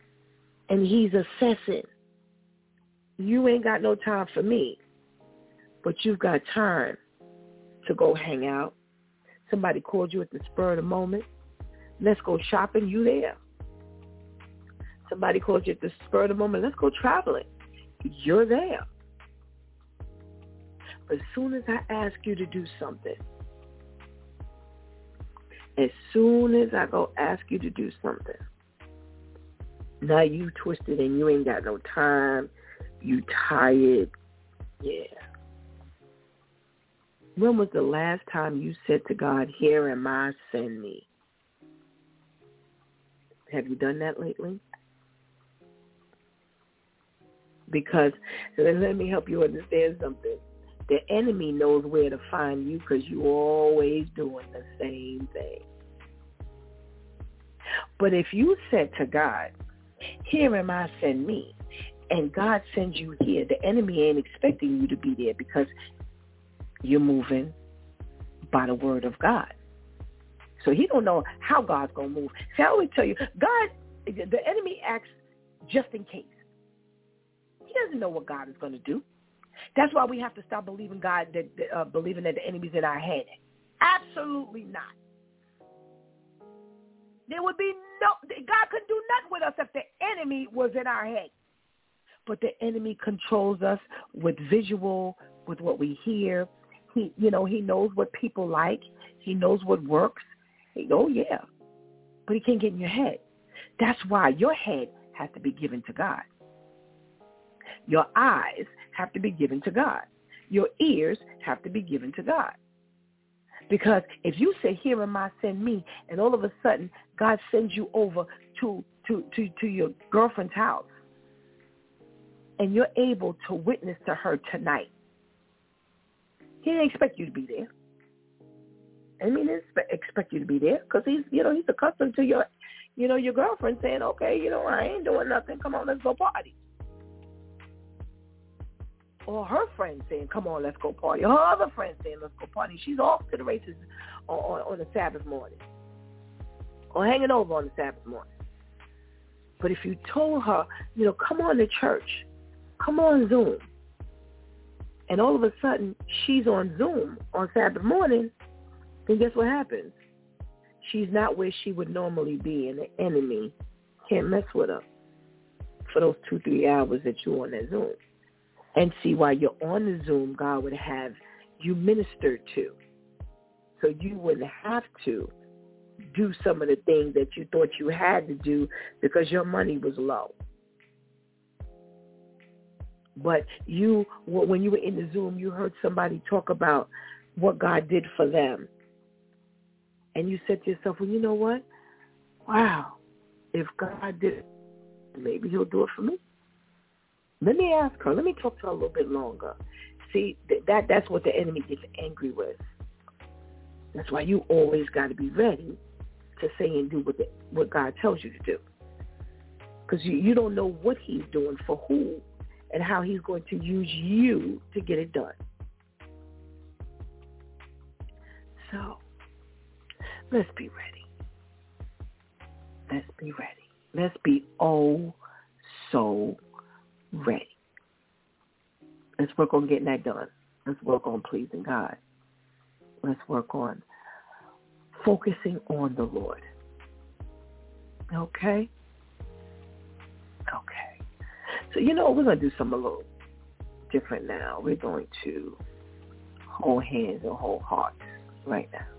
and he's assessing. You ain't got no time for me. but you've got time to go hang out. Somebody called you at the spur of the moment. Let's go shopping. You there. Somebody called you at the spur of the moment. Let's go traveling. You're there. But as soon as I ask you to do something, as soon as I go ask you to do something, now you twisted and you ain't got no time. You tired. Yeah. When was the last time you said to God, here am I, send me? Have you done that lately? Because, let me help you understand something. The enemy knows where to find you because you're always doing the same thing. But if you said to God, here am I, send me, and God sends you here, the enemy ain't expecting you to be there because you're moving by the word of God. So he don't know how God's going to move. See, I always tell you, God, the enemy acts just in case. He doesn't know what God is going to do. That's why we have to stop believing believing that the enemy's in our head. Absolutely not. There would be God couldn't do nothing with us if the enemy was in our head. But the enemy controls us with visual, with what we hear. He knows what people like. He knows what works. But he can't get in your head. That's why your head has to be given to God. Your eyes have to be given to God. Your ears have to be given to God. Because if you say, here am I, send me, and all of a sudden God sends you over to your girlfriend's house, and you're able to witness to her tonight, he didn't expect you to be there. I mean, he didn't expect you to be there because he's accustomed to your girlfriend saying, okay, I ain't doing nothing. Come on, let's go party. Or her friend saying, come on, let's go party. Or her other friend saying, let's go party. She's off to the races on the Sabbath morning. Or hanging over on the Sabbath morning. But if you told her, come on to church. Come on Zoom. And all of a sudden, she's on Zoom on Sabbath morning, then guess what happens? She's not where she would normally be, and the enemy can't mess with her for those 2-3 hours that you're on that Zoom. And see, while you're on the Zoom, God would have you ministered to. So you wouldn't have to do some of the things that you thought you had to do because your money was low. But when you were in the Zoom, you heard somebody talk about what God did for them. And you said to yourself, well, you know what? Wow, if God did it, maybe he'll do it for me. Let me ask her. Let me talk to her a little bit longer. See, that's what the enemy gets angry with. That's why you always got to be ready to say and do what God tells you to do. Because you don't know what he's doing for who and how he's going to use you to get it done. So, let's be ready. Let's be ready. Let's be so ready. Let's work on getting that done. Let's work on pleasing God. Let's work on focusing on the Lord. Okay? Okay. So, we're going to do something a little different now. We're going to hold hands and hold hearts right now.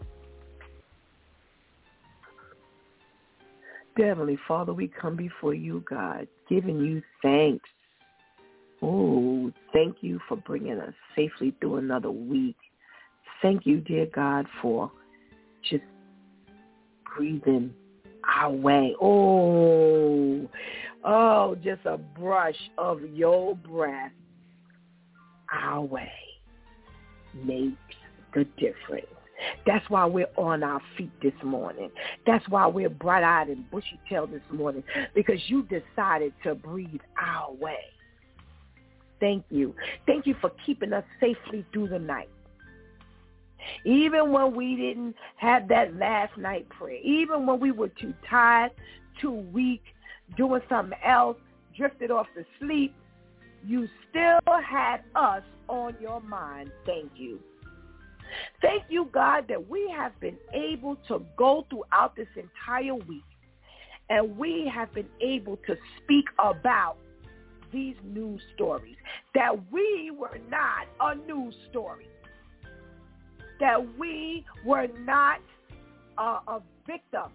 Dear Heavenly Father, we come before you, God, giving you thanks. Oh, thank you for bringing us safely through another week. Thank you, dear God, for just breathing our way. Oh, just a brush of your breath our way makes the difference. That's why we're on our feet this morning. That's why we're bright-eyed and bushy-tailed this morning, because you decided to breathe our way. Thank you. Thank you for keeping us safely through the night. Even when we didn't have that last night prayer, even when we were too tired, too weak, doing something else, drifted off to sleep, you still had us on your mind. Thank you. Thank you, God, that we have been able to go throughout this entire week, and we have been able to speak about these news stories, that we were not a news story, that we were not a victim.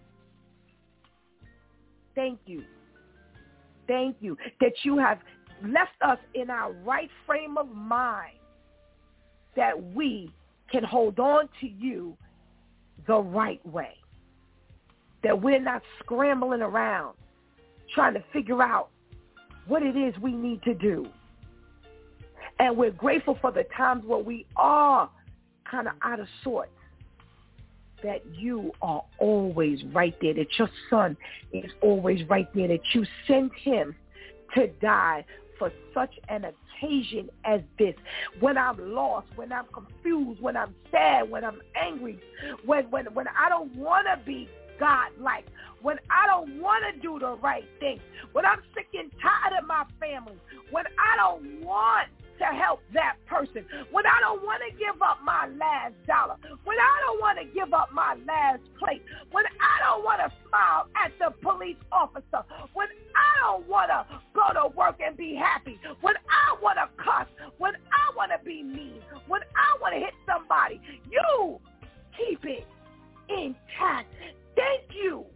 Thank you. Thank you that you have left us in our right frame of mind, that we can hold on to you the right way, that we're not scrambling around trying to figure out what it is we need to do. And we're grateful for the times where we are kind of out of sorts, that you are always right there, that your son is always right there, that you sent him to die for such an occasion as this. When I'm lost, when I'm confused, when I'm sad, when I'm angry, when I don't want to be God-like, when I don't want to do the right thing, when I'm sick and tired of my family, when I don't want to help that person, when I don't want to give up my last dollar, when I don't want to give up my last plate, when I don't want to smile at the police officer, when I don't want to go to work and be happy, when I want to cuss, when I want to be mean, when I want to hit somebody, you keep it intact. Thank you.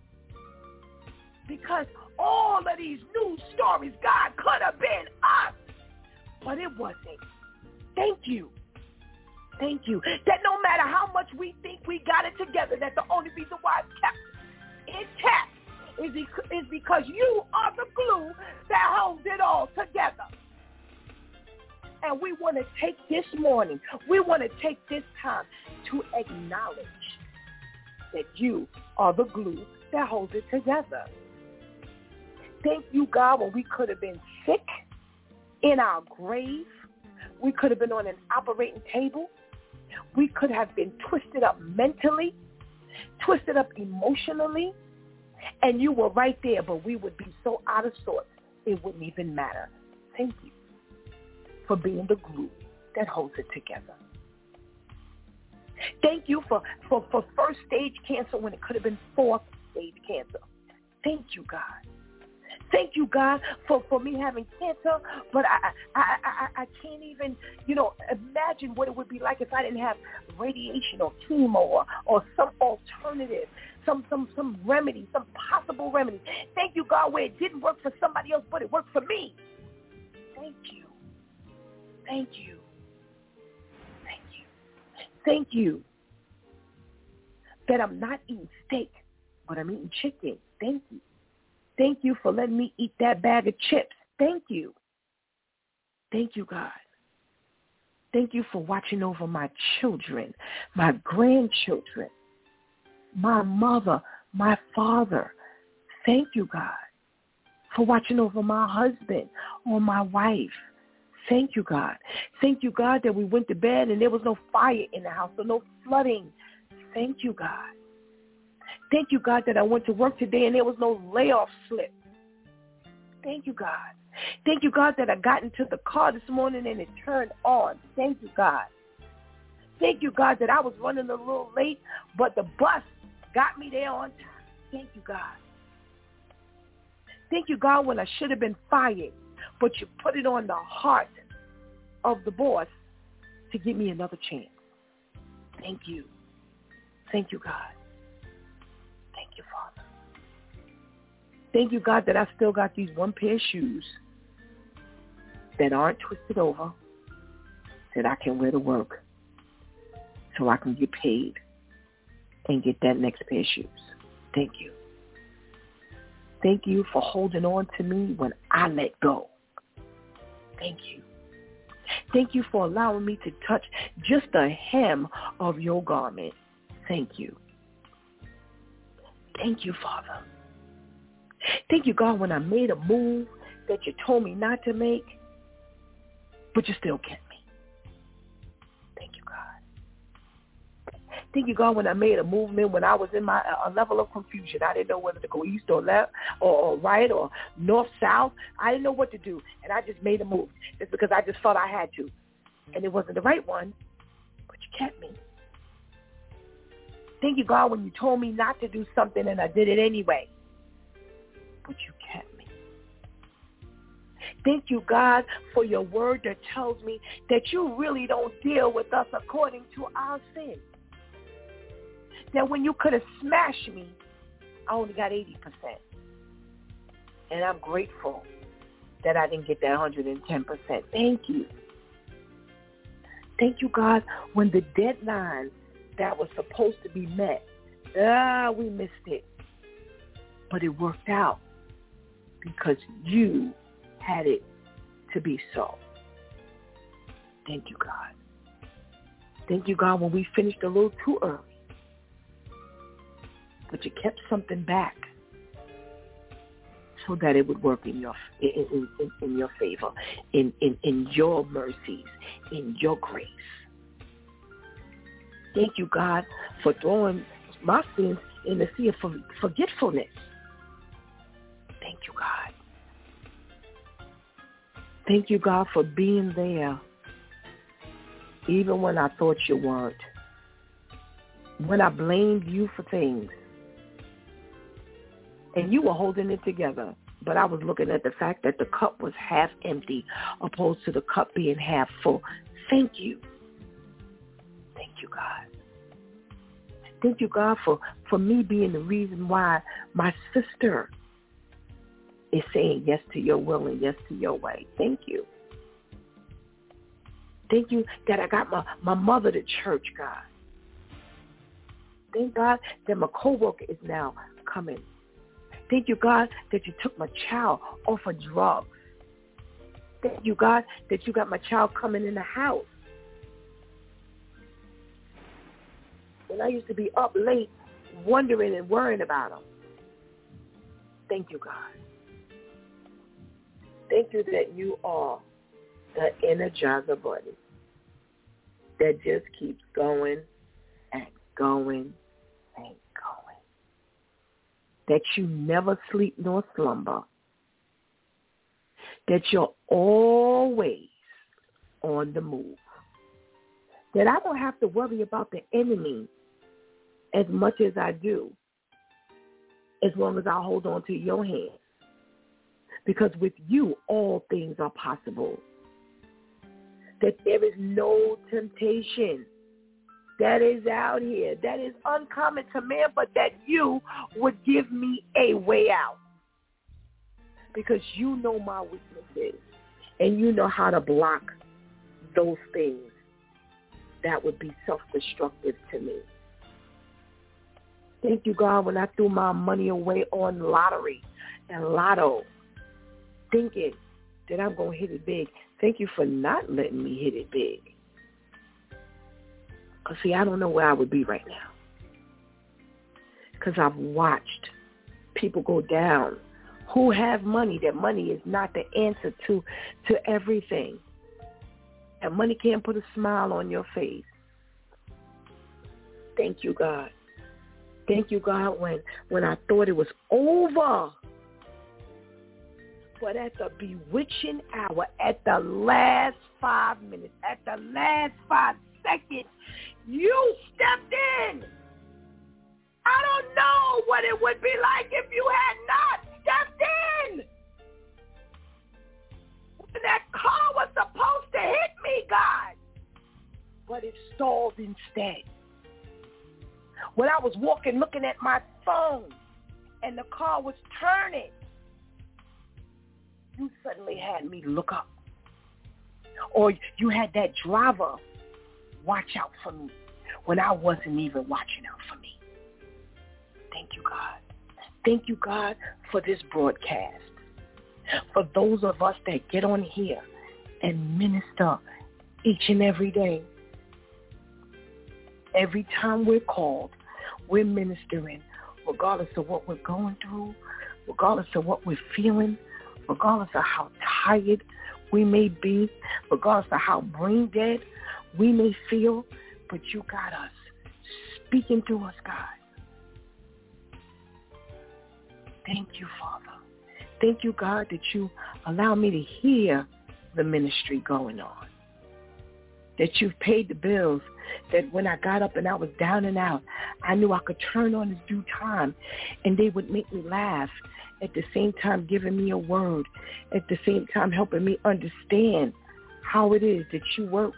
Because all of these news stories, God, could have been us, but it wasn't. Thank you. Thank you. That no matter how much we think we got it together, that the only reason why it's kept intact is because you are the glue that holds it all together. And we want to take this morning, we want to take this time to acknowledge that you are the glue that holds it together. Thank you, God, when we could have been sick in our grave, we could have been on an operating table, we could have been twisted up mentally, twisted up emotionally, and you were right there, but we would be so out of sorts, it wouldn't even matter. Thank you for being the glue that holds it together. Thank you for first stage cancer when it could have been fourth stage cancer. Thank you, God. Thank you, God, for me having cancer, but I can't even, imagine what it would be like if I didn't have radiation or chemo or some alternative, some remedy, some possible remedy. Thank you, God, where it didn't work for somebody else, but it worked for me. Thank you. Thank you. Thank you. Thank you that I'm not eating steak, but I'm eating chicken. Thank you. Thank you for letting me eat that bag of chips. Thank you. Thank you, God. Thank you for watching over my children, my grandchildren, my mother, my father. Thank you, God, for watching over my husband or my wife. Thank you, God. Thank you, God, that we went to bed and there was no fire in the house or no flooding. Thank you, God. Thank you, God, that I went to work today and there was no layoff slip. Thank you, God. Thank you, God, that I got into the car this morning and it turned on. Thank you, God. Thank you, God, that I was running a little late, but the bus got me there on time. Thank you, God. Thank you, God, when I should have been fired, but you put it on the heart of the boss to give me another chance. Thank you. Thank you, God. Thank you, Father. Thank you, God, that I still got these one pair of shoes that aren't twisted over, that I can wear to work so I can get paid and get that next pair of shoes. Thank you. Thank you for holding on to me when I let go. Thank you. Thank you for allowing me to touch just the hem of your garment. Thank you. Thank you, Father. Thank you, God, when I made a move that you told me not to make, but you still kept me. Thank you, God. Thank you, God, when I made a movement, when I was in my a level of confusion. I didn't know whether to go east or left or right or north, south. I didn't know what to do, and I just made a move. It's because I just thought I had to, and it wasn't the right one, but you kept me. Thank you, God, when you told me not to do something, and I did it anyway, but you kept me. Thank you, God, for your word that tells me that you really don't deal with us according to our sin. That when you could have smashed me, I only got 80%. And I'm grateful that I didn't get that 110%. Thank you. Thank you, God, when the deadline that was supposed to be met, we missed it. But it worked out because you had it to be so. Thank you, God. Thank you, God, when we finished a little too early. But you kept something back so that it would work in your favor, in your mercies, in your grace. Thank you, God, for throwing my sins in the sea of forgetfulness. Thank you, God. Thank you, God, for being there even when I thought you weren't. When I blamed you for things. And you were holding it together. But I was looking at the fact that the cup was half empty opposed to the cup being half full. Thank you. Thank you, God. Thank you, God, for me being the reason why my sister is saying yes to your will and yes to your way. Thank you. Thank you that I got my mother to church, God. Thank God that my coworker is now coming. Thank you, God, that you took my child off of drugs. Thank you, God, that you got my child coming in the house. When I used to be up late wondering and worrying about him. Thank you, God. Thank you that you are the Energizer Bunny that just keeps going and going and going. That you never sleep nor slumber. That you're always on the move. That I don't have to worry about the enemy as much as I do, as long as I hold on to your hand. Because with you, all things are possible. That there is no temptation that is out here, that is uncommon to man, but that you would give me a way out. Because you know my weaknesses, and you know how to block those things that would be self-destructive to me. Thank you, God, when I threw my money away on lottery and lotto, thinking that I'm going to hit it big. Thank you for not letting me hit it big. Because, see, I don't know where I would be right now. Because I've watched people go down who have money. That money is not the answer to everything. And money can't put a smile on your face. Thank you, God. Thank you, God, when I thought it was over. But at the bewitching hour, at the last 5 minutes, at the last 5 seconds, you stepped in. I don't know what it would be like if you had not stepped in. When that car was supposed to hit me, God, but it stalled instead. When I was walking, looking at my phone, and the car was turning, you suddenly had me look up. Or you had that driver watch out for me when I wasn't even watching out for me. Thank you, God. Thank you, God, for this broadcast. For those of us that get on here and minister each and every day. Every time we're called, we're ministering, regardless of what we're going through, regardless of what we're feeling, regardless of how tired we may be, regardless of how brain dead we may feel, but you got us speaking to us, God. Thank you, Father. Thank you, God, that you allow me to hear the ministry going on, that you've paid the bills, that when I got up and I was down and out, I knew I could turn on His due time and they would make me laugh, at the same time giving me a word, at the same time helping me understand how it is that you work,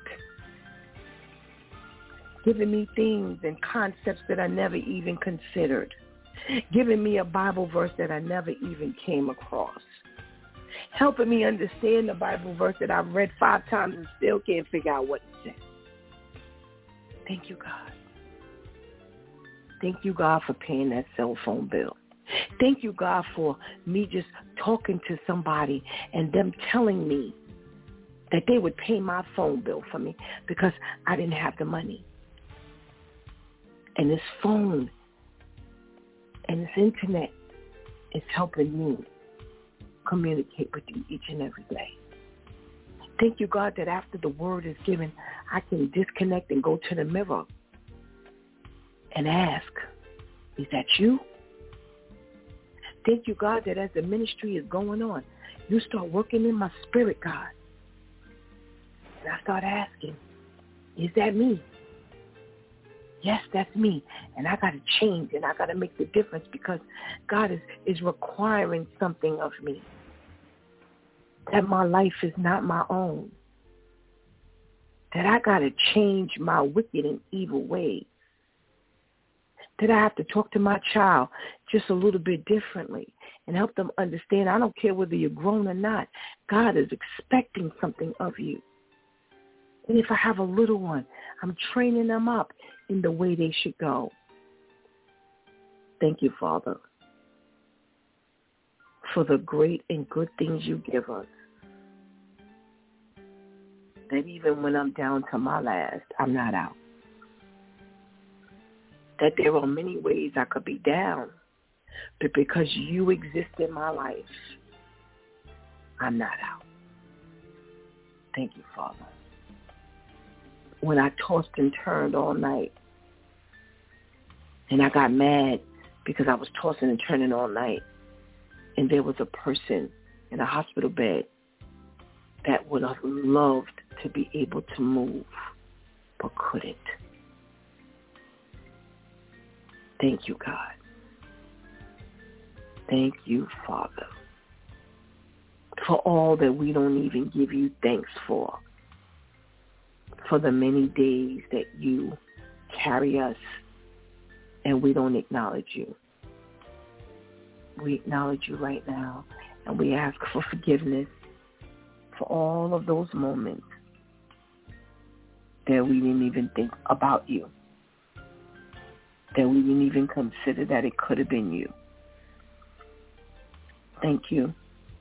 giving me things and concepts that I never even considered, giving me a Bible verse that I never even came across, helping me understand the Bible verse that I've read 5 times and still can't figure out what it says. Thank you, God. Thank you, God, for paying that cell phone bill. Thank you, God, for me just talking to somebody and them telling me that they would pay my phone bill for me because I didn't have the money. And this phone and this internet is helping me communicate with you each and every day. Thank you, God, that after the word is given, I can disconnect and go to the mirror and ask, is that you? Thank you, God, that as the ministry is going on, you start working in my spirit, God. And I start asking, is that me? Yes, that's me. And I got to change and I got to make the difference because God is requiring something of me. That my life is not my own. That I got to change my wicked and evil ways. That I have to talk to my child just a little bit differently and help them understand. I don't care whether you're grown or not. God is expecting something of you. And if I have a little one, I'm training them up in the way they should go. Thank you, Father, for the great and good things you give us. That even when I'm down to my last, I'm not out. That there are many ways I could be down, but because you exist in my life, I'm not out. Thank you, Father. When I tossed and turned all night, and I got mad because I was tossing and turning all night, and there was a person in a hospital bed that would have loved to be able to move, but couldn't. Thank you, God. Thank you, Father, for all that we don't even give you thanks for the many days that you carry us and we don't acknowledge you. We acknowledge you right now, and we ask for forgiveness for all of those moments that we didn't even think about you, that we didn't even consider that it could have been you. Thank you.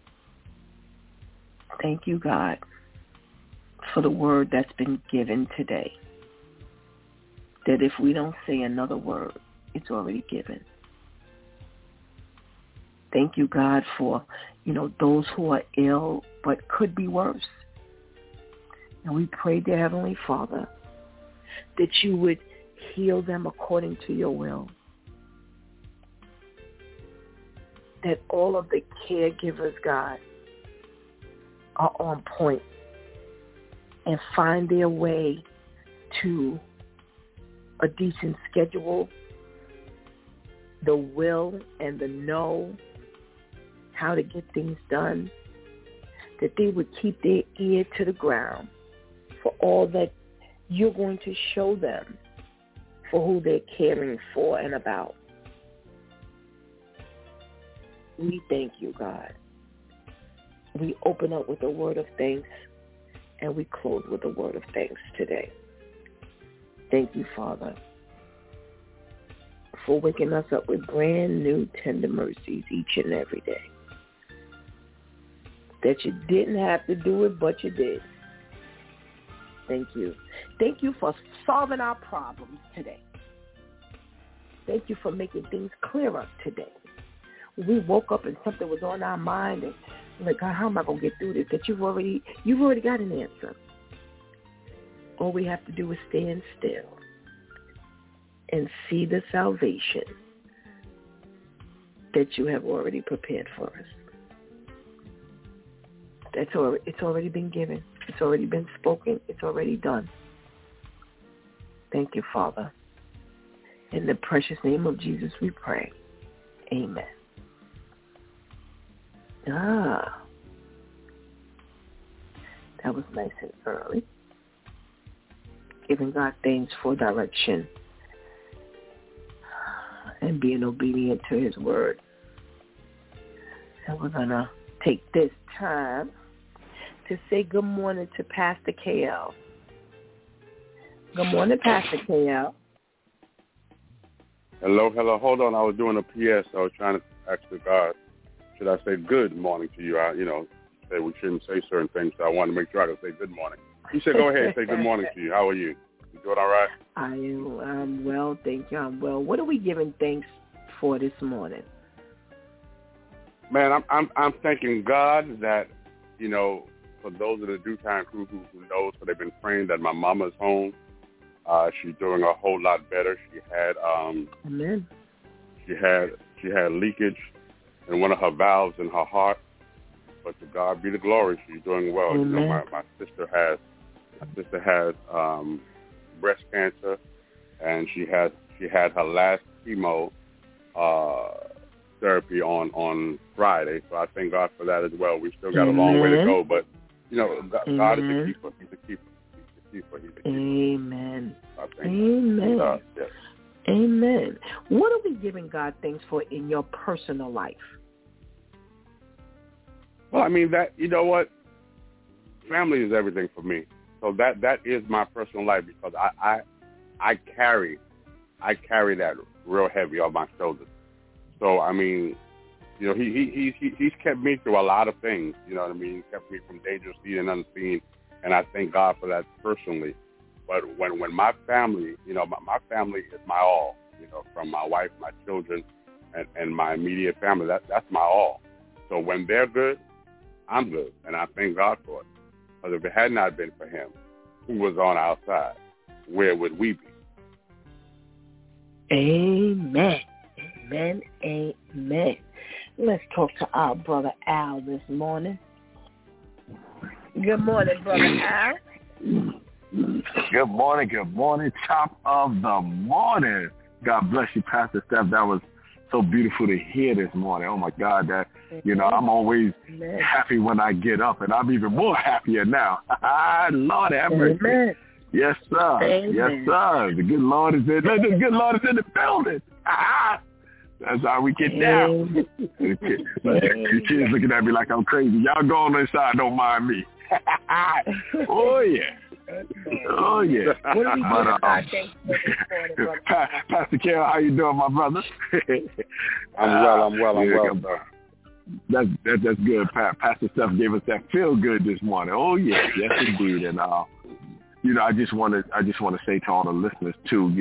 Thank you, God, for the word that's been given today. That if we don't say another word, it's already given. Thank you, God, for, those who are ill but could be worse. And we pray, dear Heavenly Father, that you would heal them according to your will. That all of the caregivers, God, are on point and find their way to a decent schedule, the will and the know, how to get things done, that they would keep their ear to the ground for all that you're going to show them for who they're caring for and about. We thank you, God. We open up with a word of thanks, and we close with a word of thanks today. Thank you, Father, for waking us up with brand new tender mercies each and every day. That you didn't have to do it, but you did. Thank you. Thank you for solving our problems today. Thank you for making things clearer today. We woke up and something was on our mind and like, God, how am I going to get through this? That you've already got an answer. All we have to do is stand still and see the salvation that you have already prepared for us. It's already been given. It's already been spoken. It's already done. Thank you, Father. In the precious name of Jesus we pray. Amen. That was nice and early. Giving God thanks for direction and being obedient to his word. And we're going to take this time to say good morning to Pastor KL. Good morning, Pastor KL. Hello. Hold on. I was doing a PS. I was trying to ask the God, should I say good morning to you? Say we shouldn't say certain things, so I wanted to make sure I could say good morning. He said, go ahead and say good morning to you. How are you? You doing all right? I'm well, thank you. I'm well. What are we giving thanks for this morning? Man, I'm thanking God that, for those of the Due Time crew who knows, so they've been praying that my mama's home. She's doing a whole lot better. She had Amen. She had leakage in one of her valves in her heart. But to God be the glory, she's doing well. Amen. My sister has breast cancer, and she had her last chemo therapy on Friday. So I thank God for that as well. We still got a long way to go, but God is the keeper. He's the keeper. He's the keeper. Amen. Amen. God, yes. Amen. What are we giving God thanks for in your personal life? Well, I mean, that, you know what? Family is everything for me. So that is my personal life, because I carry that real heavy on my shoulders. So I mean, he's kept me through a lot of things. You know what I mean? He kept me from danger seen and unseen, and I thank God for that personally. But when my family, my family is my all. From my wife, my children, and my immediate family, that's my all. So when they're good, I'm good, and I thank God for it. Because if it had not been for him, who was on our side, where would we be? Amen. Amen. Amen. Let's talk to our brother Al this morning. Good morning, brother Al. Good morning. Top of the morning. God bless you, Pastor Steph. That was so beautiful to hear this morning. Oh, my God, that, I'm always happy when I get up, and I'm even more happier now. Lord have mercy. Amen. Yes, sir. Amen. Yes, sir. The good Lord is in the building. That's how we get down. The kids looking at me like I'm crazy. Y'all go on inside, don't mind me. Oh, yeah. Oh, yeah. What are we doing? Thanks for this morning, brother. Pastor Carol, how you doing, my brother? I'm well, sir. That's good. Pastor Steph gave us that feel good this morning. Oh, yes, indeed. And I just want to say to all the listeners too,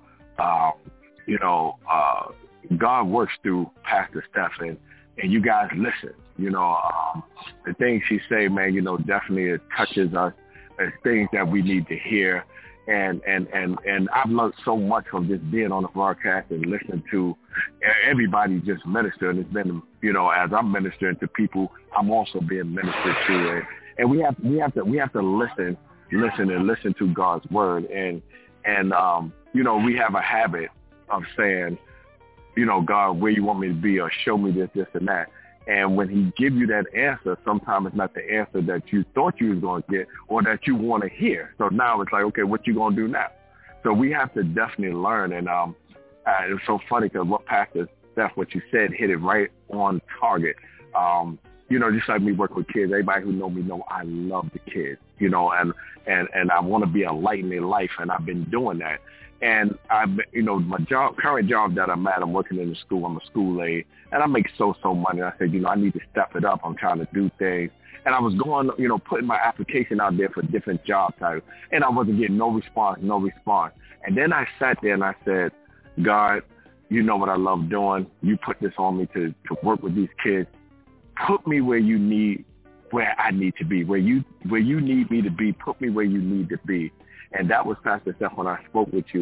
God works through Pastor Steph, and you guys listen. The things she say, man, definitely it touches us. It's things that we need to hear. And I've learned so much from just being on the broadcast and listening to everybody just minister. And it's been, as I'm ministering to people, I'm also being ministered to. And we have to listen and listen to God's word. And we have a habit of saying, God, where you want me to be, or show me this, and that. And when he give you that answer, sometimes it's not the answer that you thought you was going to get or that you want to hear. So now it's like, okay, what you going to do now? So we have to definitely learn. And it was so funny because what Pastor Steph, what you said, hit it right on target. Just like me work with kids, everybody who know me know I love the kids, and I want to be a light in their life, and I've been doing that. And my current job that I'm at, I'm working in the school. I'm a school aide, and I make so money. I said, I need to step it up. I'm trying to do things. And I was going, putting my application out there for different job titles, and I wasn't getting no response. And then I sat there and I said, God, you know what I love doing. You put this on me to work with these kids. Put me where I need to be, where you need me to be. Put me where you need to be. And that was Pastor Steph when I spoke with you.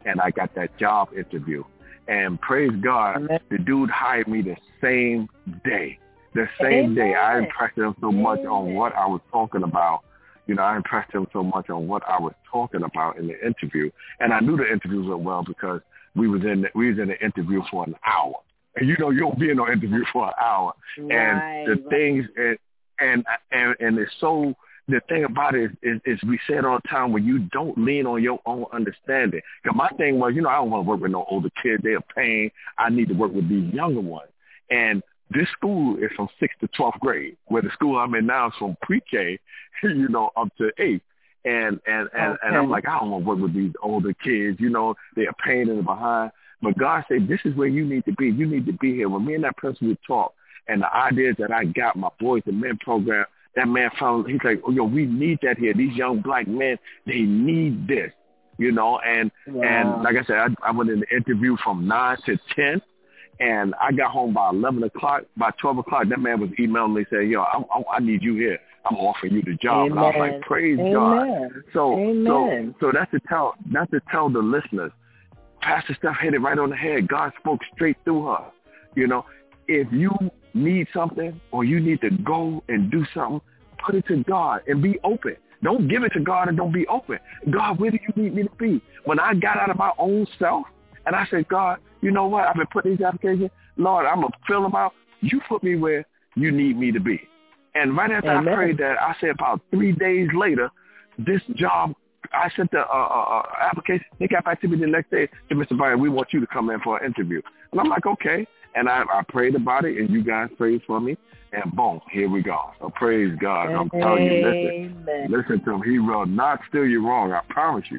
and I got that job interview. And praise God, Amen. the dude hired me the same day. The same day. I impressed him so much on what I was talking about. I impressed him so much on what I was talking about in the interview. And I knew the interviews went well because we was in the interview for an hour. And you don't be in no interview for an hour. And the things and it's so, the thing about it is we say it all the time, when you don't lean on your own understanding. Because my thing was, I don't want to work with no older kids. They're a pain. I need to work with these younger ones. And this school is from 6th to 12th grade, where the school I'm in now is from pre-K, up to 8th. And I'm like, I don't want to work with these older kids. They're a pain in the behind. But God said, this is where you need to be. You need to be here. When me and that person would talk, and the ideas that I got, my Boys and Men program, that man found, he's like, we need that here. These young black men, they need this, and like I said, I went in the interview from 9 to 10, and I got home by 11 o'clock. By 12 o'clock, that man was emailing me saying, I need you here. I'm offering you the job. Amen. And I was like, praise God. So that's to tell the listeners. Pastor Steph hit it right on the head. God spoke straight through her. If you need something or you need to go and do something, put it to God and be open. Don't give it to God and don't be open. God, where do you need me to be? When I got out of my own self and I said, God, you know what? I've been putting these applications. Lord, I'm going to fill them out. You put me where you need me to be. And right after I prayed that, I said about 3 days later, this job, I sent the application. They got back to me the next day. Said, Mr. Byron, we want you to come in for an interview. And I'm like, okay. And I prayed about it, and you guys prayed for me. And boom, here we go. So praise God. I'm telling you, listen to him. He will not steer you wrong. I promise you.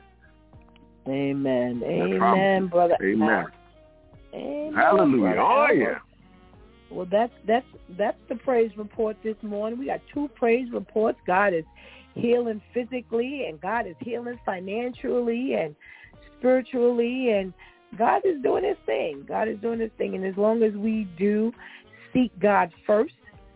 Amen. Amen, brother. Amen. Amen. Hallelujah. Oh, yeah. Well, that's the praise report this morning. We got 2 praise reports. God is healing physically, and God is healing financially and spiritually, and God is doing his thing. God is doing his thing, and as long as we do seek God first,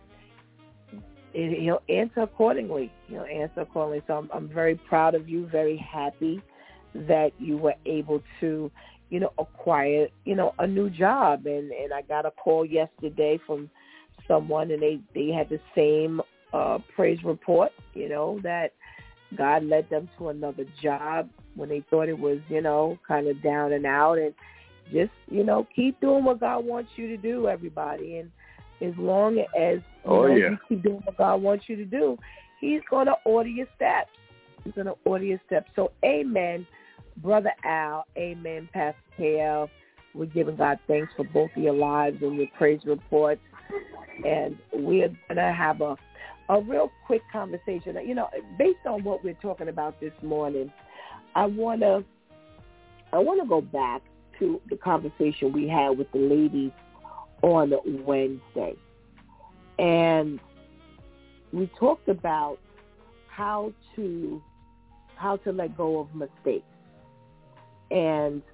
he'll answer accordingly. So I'm very proud of you, very happy that you were able to acquire, a new job. And I got a call yesterday from someone, and they had the same praise report, that God led them to another job when they thought it was, kind of down and out. And just, keep doing what God wants you to do, everybody. And as long as you keep doing what God wants you to do, he's going to order your steps. He's going to order your steps. So amen, Brother Al. Amen, Pastor KL. We're giving God thanks for both of your lives and your praise reports. And we're going to have a real quick conversation. Based on what we're talking about this morning, I want to go back to the conversation we had with the ladies on Wednesday. And we talked about how to let go of mistakes. And,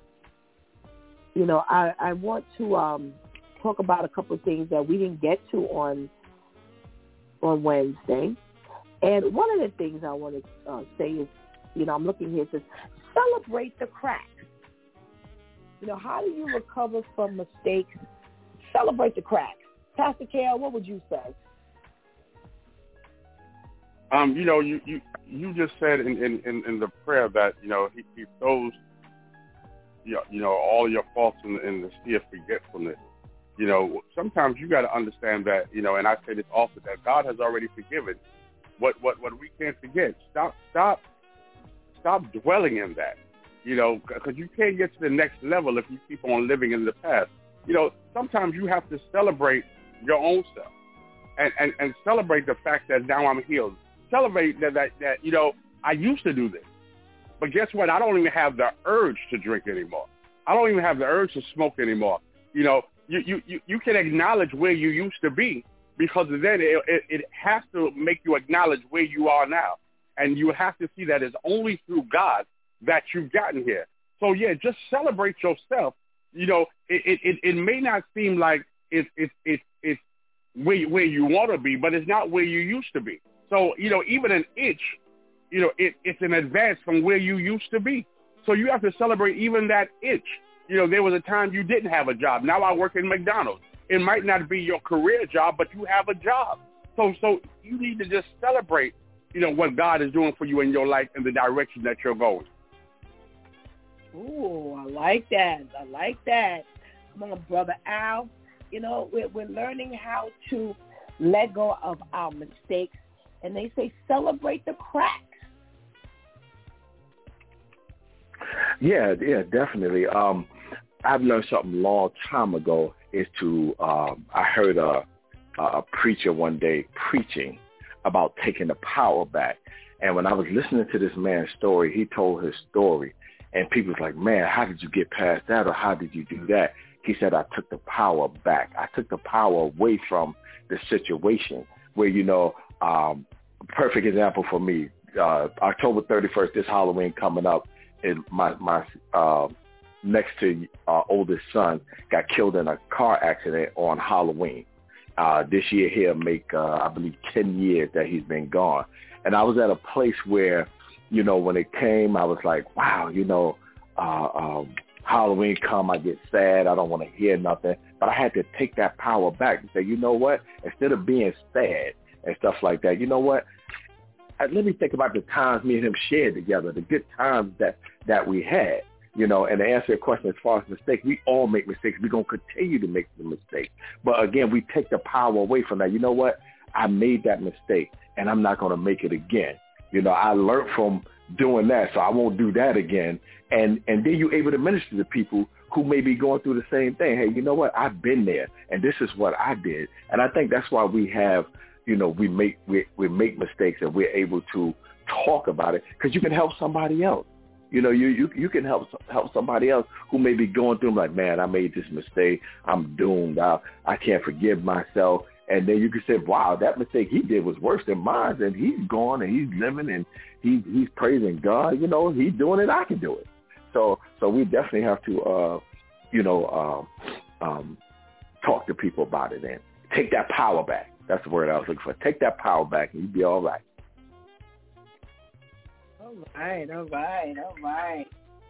I want to talk about a couple of things that we didn't get to on Wednesday. And one of the things I want to say is, I'm looking here, it says, celebrate the cracks. How do you recover from mistakes? Celebrate the cracks. Pastor Kale, what would you say? You just said in the prayer that, he throws, all your faults in the sea of forgetfulness. Sometimes you got to understand that, and I say this often, that God has already forgiven what we can't forget. Stop dwelling in that, because you can't get to the next level if you keep on living in the past. Sometimes you have to celebrate your own self and celebrate the fact that now I'm healed. Celebrate that I used to do this. But guess what? I don't even have the urge to drink anymore. I don't even have the urge to smoke anymore. You can acknowledge where you used to be, because then it has to make you acknowledge where you are now. And you have to see that it's only through God that you've gotten here. So, yeah, just celebrate yourself. It may not seem like it's where you want to be, but it's not where you used to be. So, even an itch, it's an advance from where you used to be. So you have to celebrate even that inch. There was a time you didn't have a job. Now I work in McDonald's. It might not be your career job, but you have a job. So you need to just celebrate, what God is doing for you in your life and the direction that you're going. Ooh, I like that. Come on, Brother Al. We're learning how to let go of our mistakes. And they say celebrate the cracks. Yeah, definitely. I've learned something a long time ago is to, I heard a preacher one day preaching about taking the power back. And when I was listening to this man's story, he told his story. And people was like, man, how did you get past that, or how did you do that? He said, I took the power back. I took the power away from the situation where, perfect example for me, October 31st, this Halloween coming up, and my next to oldest son got killed in a car accident on Halloween. This year he'll make, I believe, 10 years that he's been gone. And I was at a place where, when it came, I was like, wow, Halloween come, I get sad. I don't want to hear nothing. But I had to take that power back and say, you know what? Instead of being sad and stuff like that, you know what? Let me think about the times me and him shared together, the good times that we had. And to answer your question as far as mistakes, we all make mistakes. We're going to continue to make the mistakes. But again, we take the power away from that. You know what? I made that mistake, and I'm not going to make it again. I learned from doing that, so I won't do that again. And then you're able to minister to people who may be going through the same thing. Hey, you know what? I've been there, and this is what I did. And I think that's why we have, we make mistakes, and we're able to talk about it, because you can help somebody else. You can help somebody else who may be going through, like, man, I made this mistake. I'm doomed. I can't forgive myself. And then you can say, wow, that mistake he did was worse than mine, and he's gone and he's living and he's praising God. He's doing it. I can do it. So we definitely have to, talk to people about it and take that power back. That's the word I was looking for. Take that power back, and you'll be all right. All right.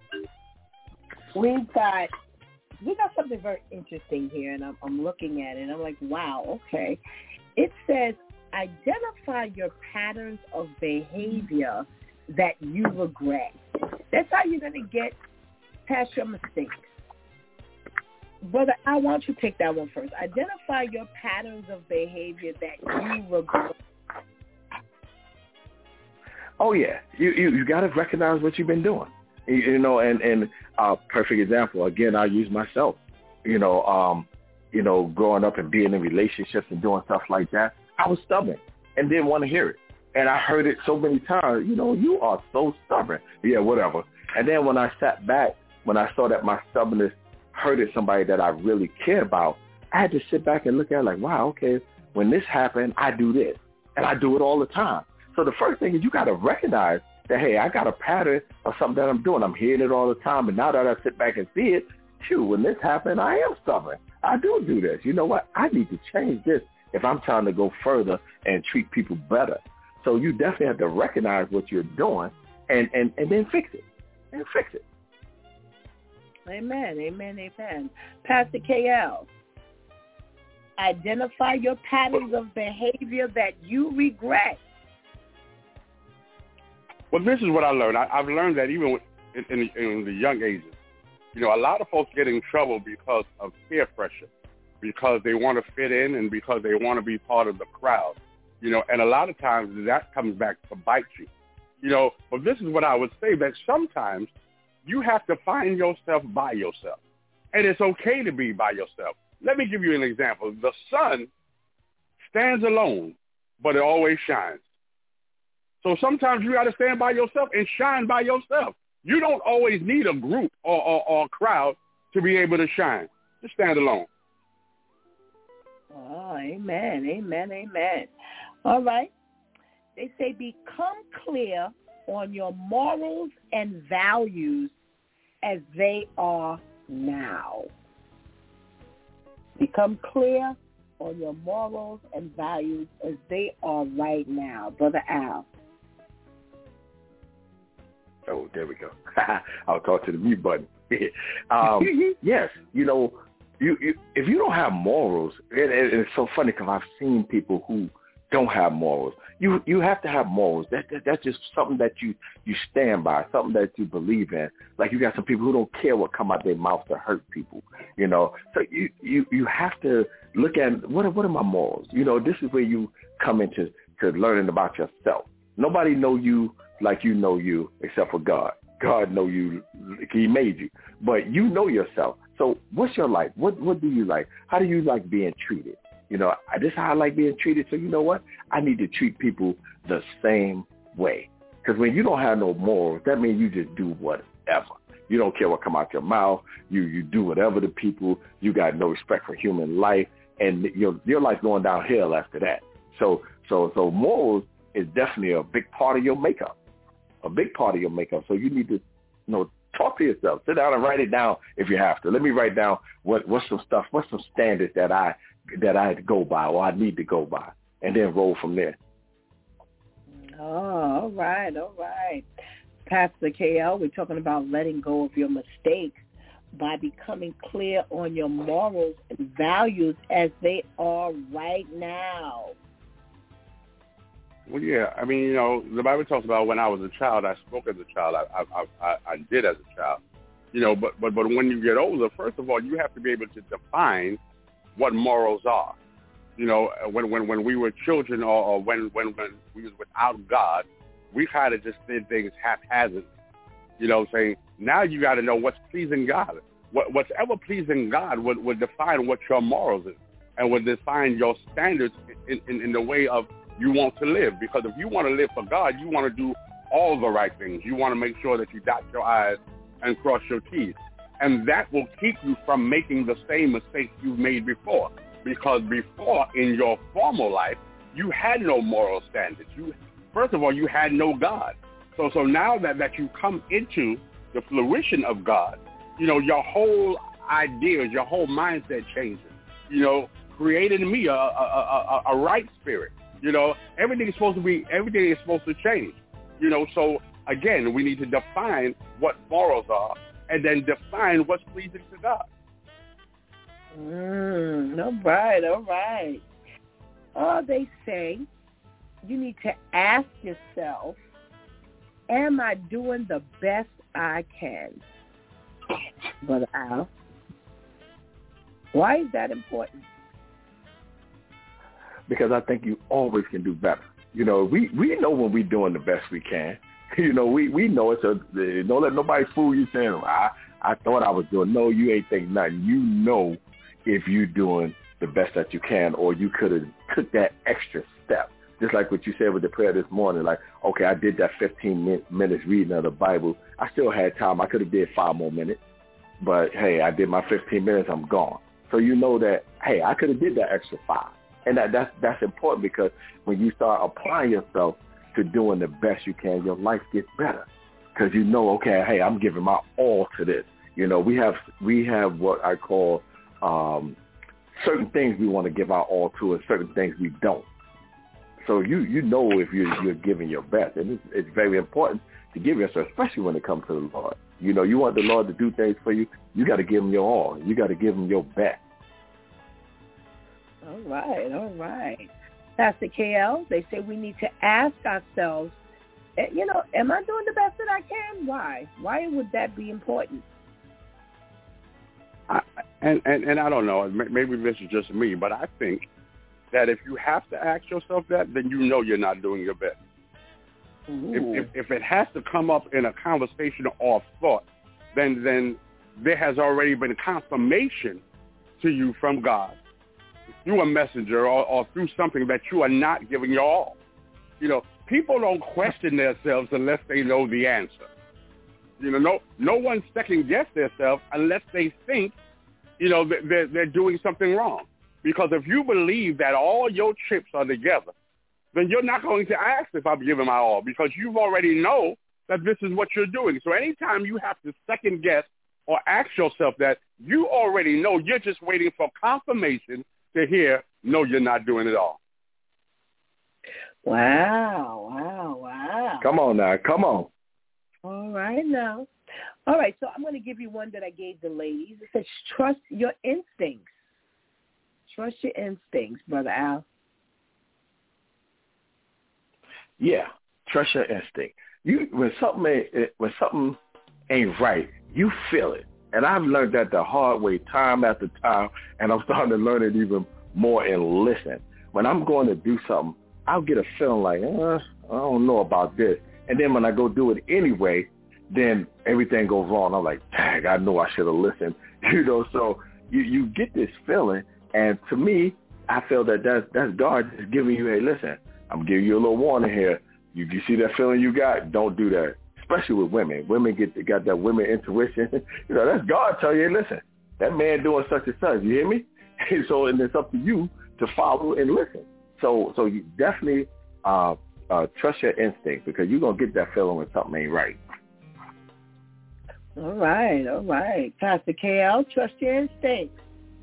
We got something very interesting here, and I'm looking at it, and I'm like, wow, okay. It says, identify your patterns of behavior that you regret. That's how you're going to get past your mistakes. Brother, I want you to take that one first. Identify your patterns of behavior that you regret. Oh, yeah. You got to recognize what you've been doing. And perfect example, again, I use myself, growing up and being in relationships and doing stuff like that. I was stubborn and didn't want to hear it. And I heard it so many times, you are so stubborn. Yeah, whatever. And then when I sat back, when I saw that my stubbornness hurted somebody that I really cared about, I had to sit back and look at it like, wow, okay, when this happened, I do this. And I do it all the time. So the first thing is you got to recognize that, hey, I got a pattern of something that I'm doing. I'm hearing it all the time. And now that I sit back and see it, when this happened, I am stubborn. I do this. You know what? I need to change this if I'm trying to go further and treat people better. So you definitely have to recognize what you're doing and then fix it. And fix it. Amen. Pastor KL, identify your patterns of behavior that you regret. Well, this is what I learned. I've learned that even in the young ages, a lot of folks get in trouble because of peer pressure, because they want to fit in and because they want to be part of the crowd, and a lot of times that comes back to bite you, But this is what I would say, that sometimes you have to find yourself by yourself, and it's okay to be by yourself. Let me give you an example. The sun stands alone, but it always shines. So sometimes you got to stand by yourself and shine by yourself. You don't always need a group or a crowd to be able to shine. Just stand alone. Oh, amen. All right. They say become clear on your morals and values as they are now. Become clear on your morals and values as they are right now. Brother Al. Oh, there we go. I'll talk to the mute button. Yes, you know, you if you don't have morals, it's so funny because I've seen people who don't have morals. You have to have morals. That's just something that you stand by, something that you believe in. Like you got some people who don't care what come out their mouth to hurt people, you know. So you have to look at what are my morals. You know, this is where you come into learning about yourself. Nobody know you like you know you except for God. God know you. He made you, but you know yourself. So what's your life? What do you like? How do you like being treated? You know, this is how I like being treated. So you know what? I need to treat people the same way. Because when you don't have no morals, that means you just do whatever. You don't care what come out your mouth. You do whatever to people. You got no respect for human life, and your life going downhill after that. So morals is definitely a big part of your makeup. A big part of your makeup. So you need to, talk to yourself. Sit down and write it down if you have to. Let me write down what's some standards that I go by or I need to go by, and then roll from there. Oh, all right. Pastor KL, we're talking about letting go of your mistakes by becoming clear on your morals and values as they are right now. Well, yeah. I mean, the Bible talks about when I was a child, I spoke as a child. I did as a child. But when you get older, first of all, you have to be able to define what morals are. When we were children or when we was without God, we kind of just did things haphazard. Saying now you got to know what's pleasing God. What's ever pleasing God would define what your morals is and would define your standards in the way of you want to live. Because if you want to live for God, you want to do all the right things. You want to make sure that you dot your I's and cross your T's. And that will keep you from making the same mistakes you've made before. Because before, in your former life, you had no moral standards. First of all, you had no God. So now that you come into the fruition of God, your whole ideas, your whole mindset changes. Created in me a right spirit. Everything is supposed to change. So again, we need to define what morals are and then define what's pleasing to God. All right. They say you need to ask yourself, am I doing the best I can? Brother Al, why is that important? Because I think you always can do better. We know when we're doing the best we can. We know it's don't let nobody fool you saying, I thought I was doing. No, you ain't think nothing. If you're doing the best that you can, or you could have took that extra step. Just like what you said with the prayer this morning, like, okay, I did that 15 minutes reading of the Bible. I still had time. I could have did 5 more minutes. But, hey, I did my 15 minutes. I'm gone. So you know that, hey, I could have did that extra 5. And that's important because when you start applying yourself to doing the best you can, your life gets better. Because okay, hey, I'm giving my all to this. We have what I call certain things we want to give our all to and certain things we don't. So you know if you're giving your best. And it's very important to give yourself, especially when it comes to the Lord. You want the Lord to do things for you, you got to give him your all. You got to give him your best. All right. Pastor KL, they say we need to ask ourselves, am I doing the best that I can? Why? Why would that be important? And I don't know, maybe this is just me, but I think that if you have to ask yourself that, then you're not doing your best. If it has to come up in a conversation or thought, then there has already been confirmation to you from God through a messenger or through something that you are not giving your all. People don't question themselves unless they know the answer. No one second guess themselves unless they think, they're doing something wrong. Because if you believe that all your chips are together, then you're not going to ask if I'm giving my all because you already know that this is what you're doing. So anytime you have to second guess or ask yourself that, you already know, you're just waiting for confirmation to hear, no, you're not doing it all. Wow. Come on now. Come on. All right now. All right, so I'm going to give you one that I gave the ladies. It says, trust your instincts. Trust your instincts, Brother Al. Yeah, trust your instinct. When something ain't right, you feel it. And I've learned that the hard way time after time, and I'm starting to learn it even more and listen. When I'm going to do something, I'll get a feeling like, I don't know about this. And then when I go do it anyway, then everything goes wrong. I'm like, dang, I know I should have listened. So you get this feeling, and to me, I feel that that's God just giving you, hey, listen, I'm giving you a little warning here. You see that feeling you got? Don't do that. Especially with women. Women got that women intuition. That's God telling you, hey, listen, that man doing such and such. You hear me? And it's up to you to follow and listen. So you definitely trust your instinct, because you're going to get that feeling when something ain't right. All right. Pastor KL, trust your instincts.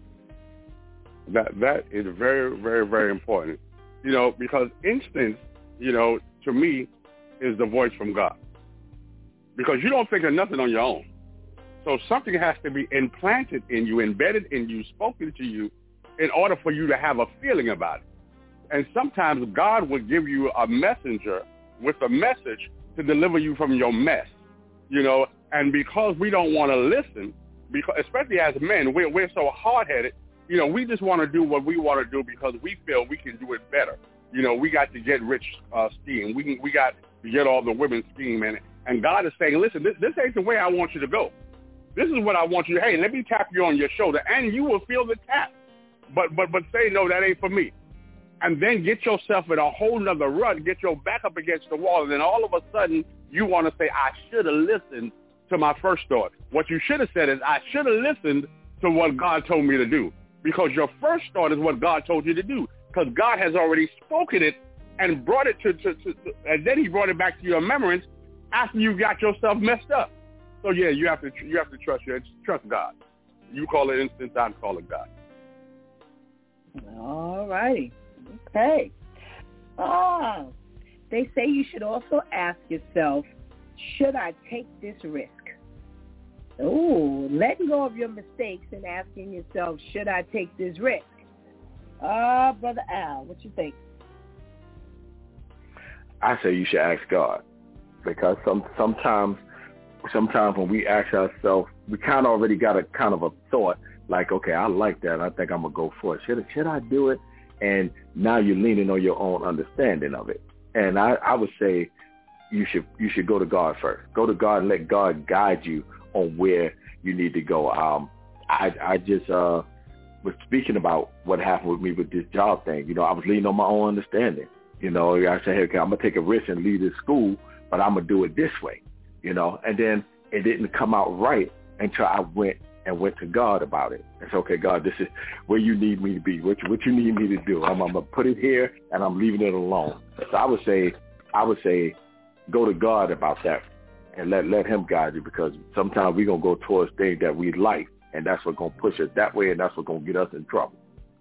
That is very, very, very important. Because instincts, to me, is the voice from God. Because you don't think of nothing on your own. So something has to be implanted in you, embedded in you, spoken to you, in order for you to have a feeling about it. And sometimes God will give you a messenger with a message to deliver you from your mess, and because we don't want to listen, because especially as men, we're so hard-headed, we just want to do what we want to do because we feel we can do it better. We got to get rich scheme. We got to get all the women scheme. And God is saying, listen, this ain't the way I want you to go. This is what I want you to, hey, let me tap you on your shoulder, and you will feel the tap. But say, no, that ain't for me. And then get yourself in a whole nother rut, get your back up against the wall, and then all of a sudden you want to say, I should have listened to my first thought. What you should have said is, I should have listened to what God told me to do, because your first thought is what God told you to do, because God has already spoken it and brought it to and then he brought it back to your remembrance after you got yourself messed up. So yeah, you have to trust God. You call it instinct, I call it God. All righty. Okay. They say you should also ask yourself, should I take this risk? Oh, letting go of your mistakes and asking yourself, should I take this risk? Brother Al, what you think? I say you should ask God, because sometimes when we ask ourselves, we kind of already got a kind of a thought like, okay, I like that. I think I'm going to go for it. Should I do it? And now you're leaning on your own understanding of it. And I would say you should go to God first. Go to God and let God guide you on where you need to go. I just was speaking about what happened with me with this job thing. I was leaning on my own understanding. I said, hey, okay, I'm going to take a risk and leave this school, but I'm going to do it this way, and then it didn't come out right until I went to God about it. It's okay, God, this is where you need me to be, what you need me to do. I'm going to put it here, and I'm leaving it alone. So I would say go to God about that and let him guide you, because sometimes we're going to go towards things that we like, and that's what's going to push us that way, and that's what's going to get us in trouble.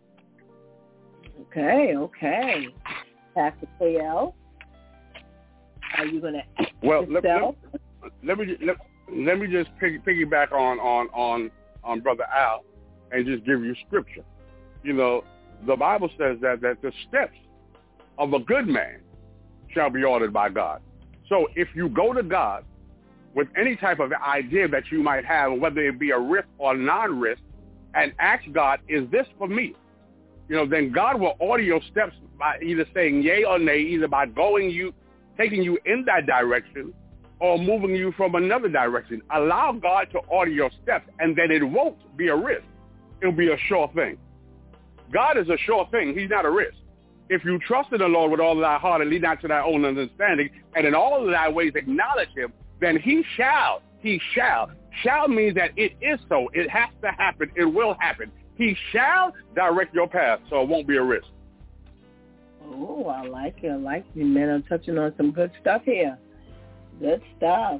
Okay. Pastor KL, are you going to Well, let me just piggyback on Brother Al and just give you scripture. The Bible says that the steps of a good man shall be ordered by God. So if you go to God with any type of idea that you might have, whether it be a risk or non-risk, and ask God, is this for me? Then God will order your steps by either saying yay or nay, either by taking you in that direction or moving you from another direction. Allow God to order your steps, and then it won't be a risk. It'll be a sure thing. God is a sure thing. He's not a risk. If you trust in the Lord with all of thy heart and lean not to thy own understanding, and in all of thy ways acknowledge him, then he shall. Shall means that it is so. It has to happen. It will happen. He shall direct your path, so it won't be a risk. Oh, I like it. Man, I'm touching on some good stuff here. Good stuff.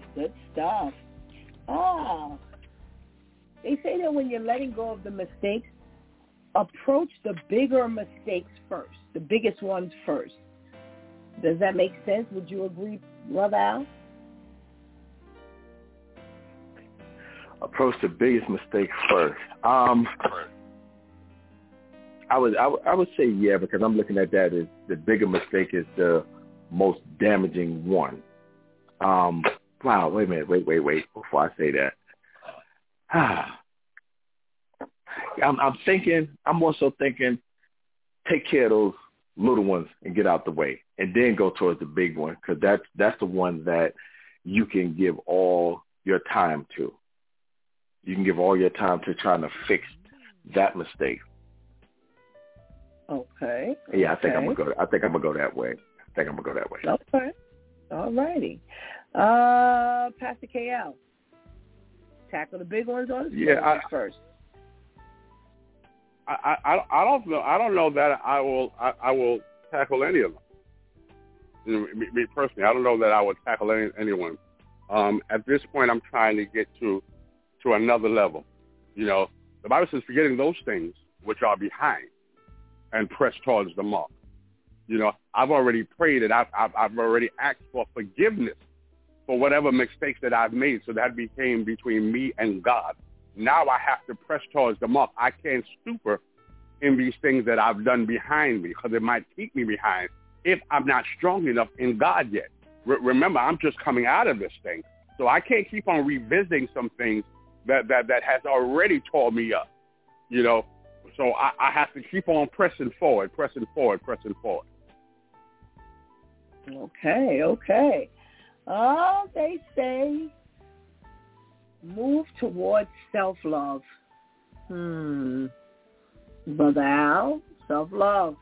They say that when you're letting go of the mistakes, approach the bigger mistakes first, the biggest ones first. Does that make sense? Would you agree, Brother Al? Approach the biggest mistake first. I would say yeah, because I'm looking at that as the bigger mistake is the most damaging one. Wow, wait a minute, wait before I say that. I'm also thinking, take care of those little ones and get out the way, and then go towards the big one, because that's the one that you can give all your time to. You can give all your time to trying to fix that mistake. Okay. Yeah, I think I'm gonna go that way. Okay. All righty. Pastor KL, tackle the big ones on the first. I don't know that I will tackle any of them. Me personally, I don't know that I would tackle anyone. At this point, I'm trying to get to another level. You know, the Bible says, forgetting those things which are behind and press towards the mark. You know, I've already prayed and I've already asked for forgiveness for whatever mistakes that I've made. So that became between me and God. Now I have to press towards the mark. I can't stupor in these things that I've done behind me, because it might keep me behind if I'm not strong enough in God yet. Remember, I'm just coming out of this thing. So I can't keep on revisiting some things that has already tore me up, you know. So I have to keep on pressing forward. Okay. Oh, they say move towards self-love. Brother Al, self-love.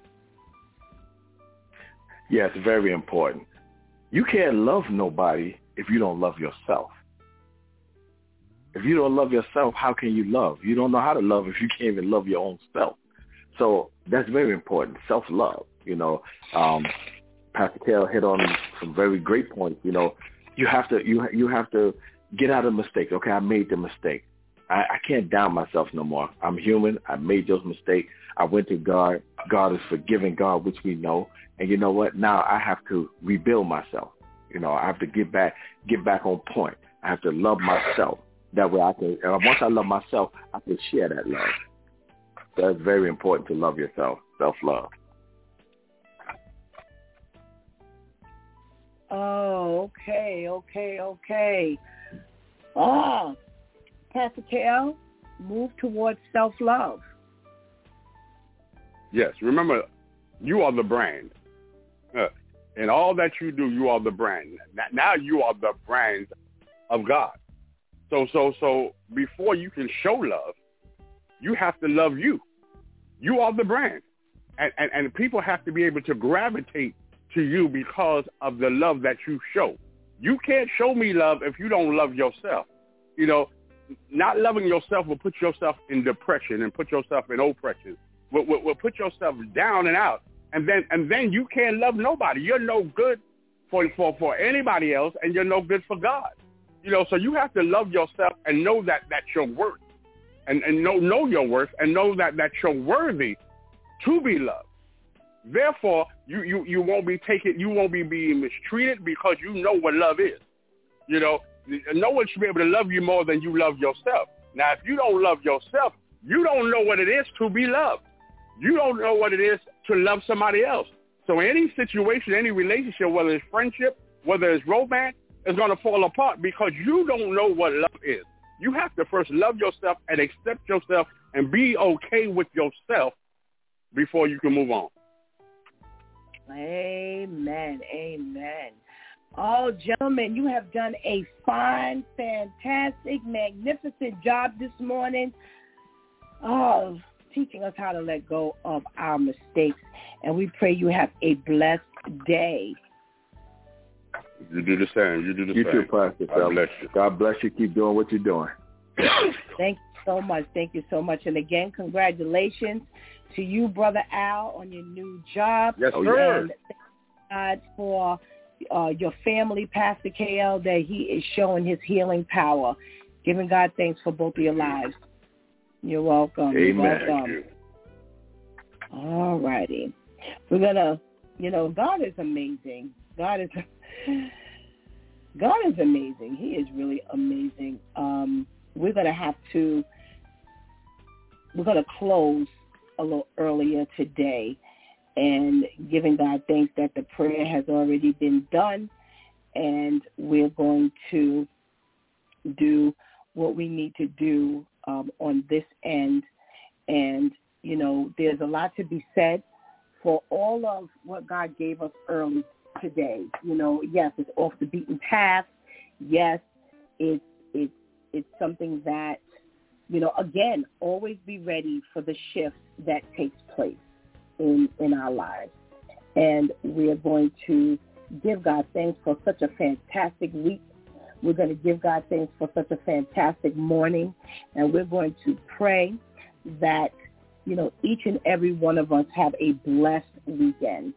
Yeah, it's very important. You can't love nobody if you don't love yourself. If you don't love yourself, how can you love? You don't know how to love if you can't even love your own self. So that's very important, self-love. You know, Pastor Kell hit on some very great points. You know, you have to get out of mistakes. Okay, I made the mistake. I can't doubt myself no more. I'm human. I made those mistakes. I went to God. God is forgiving, God, which we know. And you know what? Now I have to rebuild myself. You know, I have to get back on point. I have to love myself. That way I can, once I love myself, I can share that love. So it's very important to love yourself, self-love. Oh, okay. Pastor KL, move towards self-love. Yes, remember, you are the brand. In all that you do, you are the brand. Now you are the brand of God. So before you can show love, you have to love you. You are the brand. And people have to be able to gravitate to you because of the love that you show. You can't show me love if you don't love yourself. You know, not loving yourself will put yourself in depression and put yourself in oppression. Will put yourself down and out. And then you can't love nobody. You're no good for anybody else, and you're no good for God. You know, so you have to love yourself and know that you're worth, and know your worth, and know that you're worthy to be loved. Therefore, you won't be being mistreated, because you know what love is. You know, no one should be able to love you more than you love yourself. Now, if you don't love yourself, you don't know what it is to be loved. You don't know what it is to love somebody else. So any situation, any relationship, whether it's friendship, whether it's romance, is going to fall apart because you don't know what love is. You have to first love yourself and accept yourself and be okay with yourself before you can move on. Amen. Oh, gentlemen, you have done a fine, fantastic, magnificent job this morning. Oh, teaching us how to let go of our mistakes. And we pray you have a blessed day. You do the same. You too, Pastor. God bless you. God bless you. Keep doing what you're doing. Thank you so much. And again, congratulations to you, Brother Al, on your new job. Yes, sir. And thank God for your family, Pastor KL, that he is showing his healing power. Giving God thanks for both of your lives. You're welcome. Amen. You're welcome. All righty. We're going to, God is amazing. God is amazing. He is really amazing. we're going to close a little earlier today and giving God thanks that the prayer has already been done, and we're going to do what we need to do on this end. And, you know, there's a lot to be said for all of what God gave us early today. You know, yes, it's off the beaten path. Yes, it's something that, you know, again, always be ready for the shift that takes place in our lives. And we are going to give God thanks for such a fantastic week. We're going to give God thanks for such a fantastic morning. And we're going to pray that, you know, each and every one of us have a blessed weekend.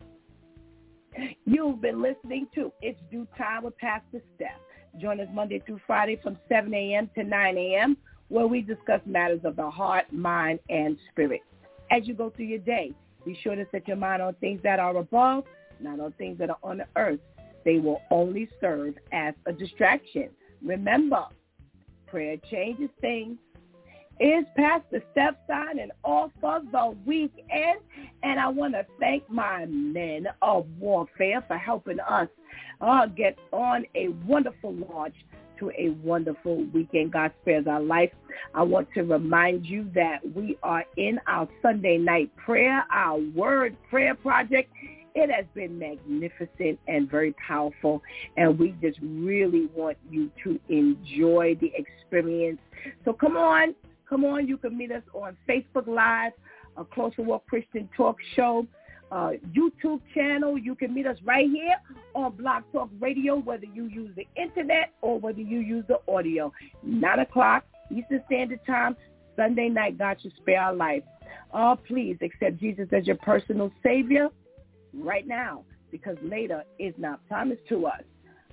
You've been listening to It's Due Time with Pastor Steph. Join us Monday through Friday from 7 a.m. to 9 a.m., where we discuss matters of the heart, mind, and spirit. As you go through your day, be sure to set your mind on things that are above, not on things that are on the earth. They will only serve as a distraction. Remember, prayer changes things. It's Pastor Steph signing off for the weekend, and I want to thank my men of warfare for helping us get on a wonderful launch to a wonderful weekend. God spares our life. I want to remind you that we are in our Sunday night prayer, our word prayer project. It has been magnificent and very powerful, and we just really want you to enjoy the experience. So come on. You can meet us on Facebook Live, a Closer Walk Christian Talk Show, YouTube channel. You can meet us right here on Blog Talk Radio, whether you use the internet or whether you use the audio. 9 o'clock Eastern Standard Time, Sunday night. God should spare our life. Please accept Jesus as your personal Savior right now, because later is not promised to us.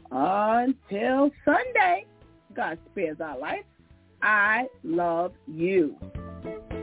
Until Sunday, God spares our life. I love you.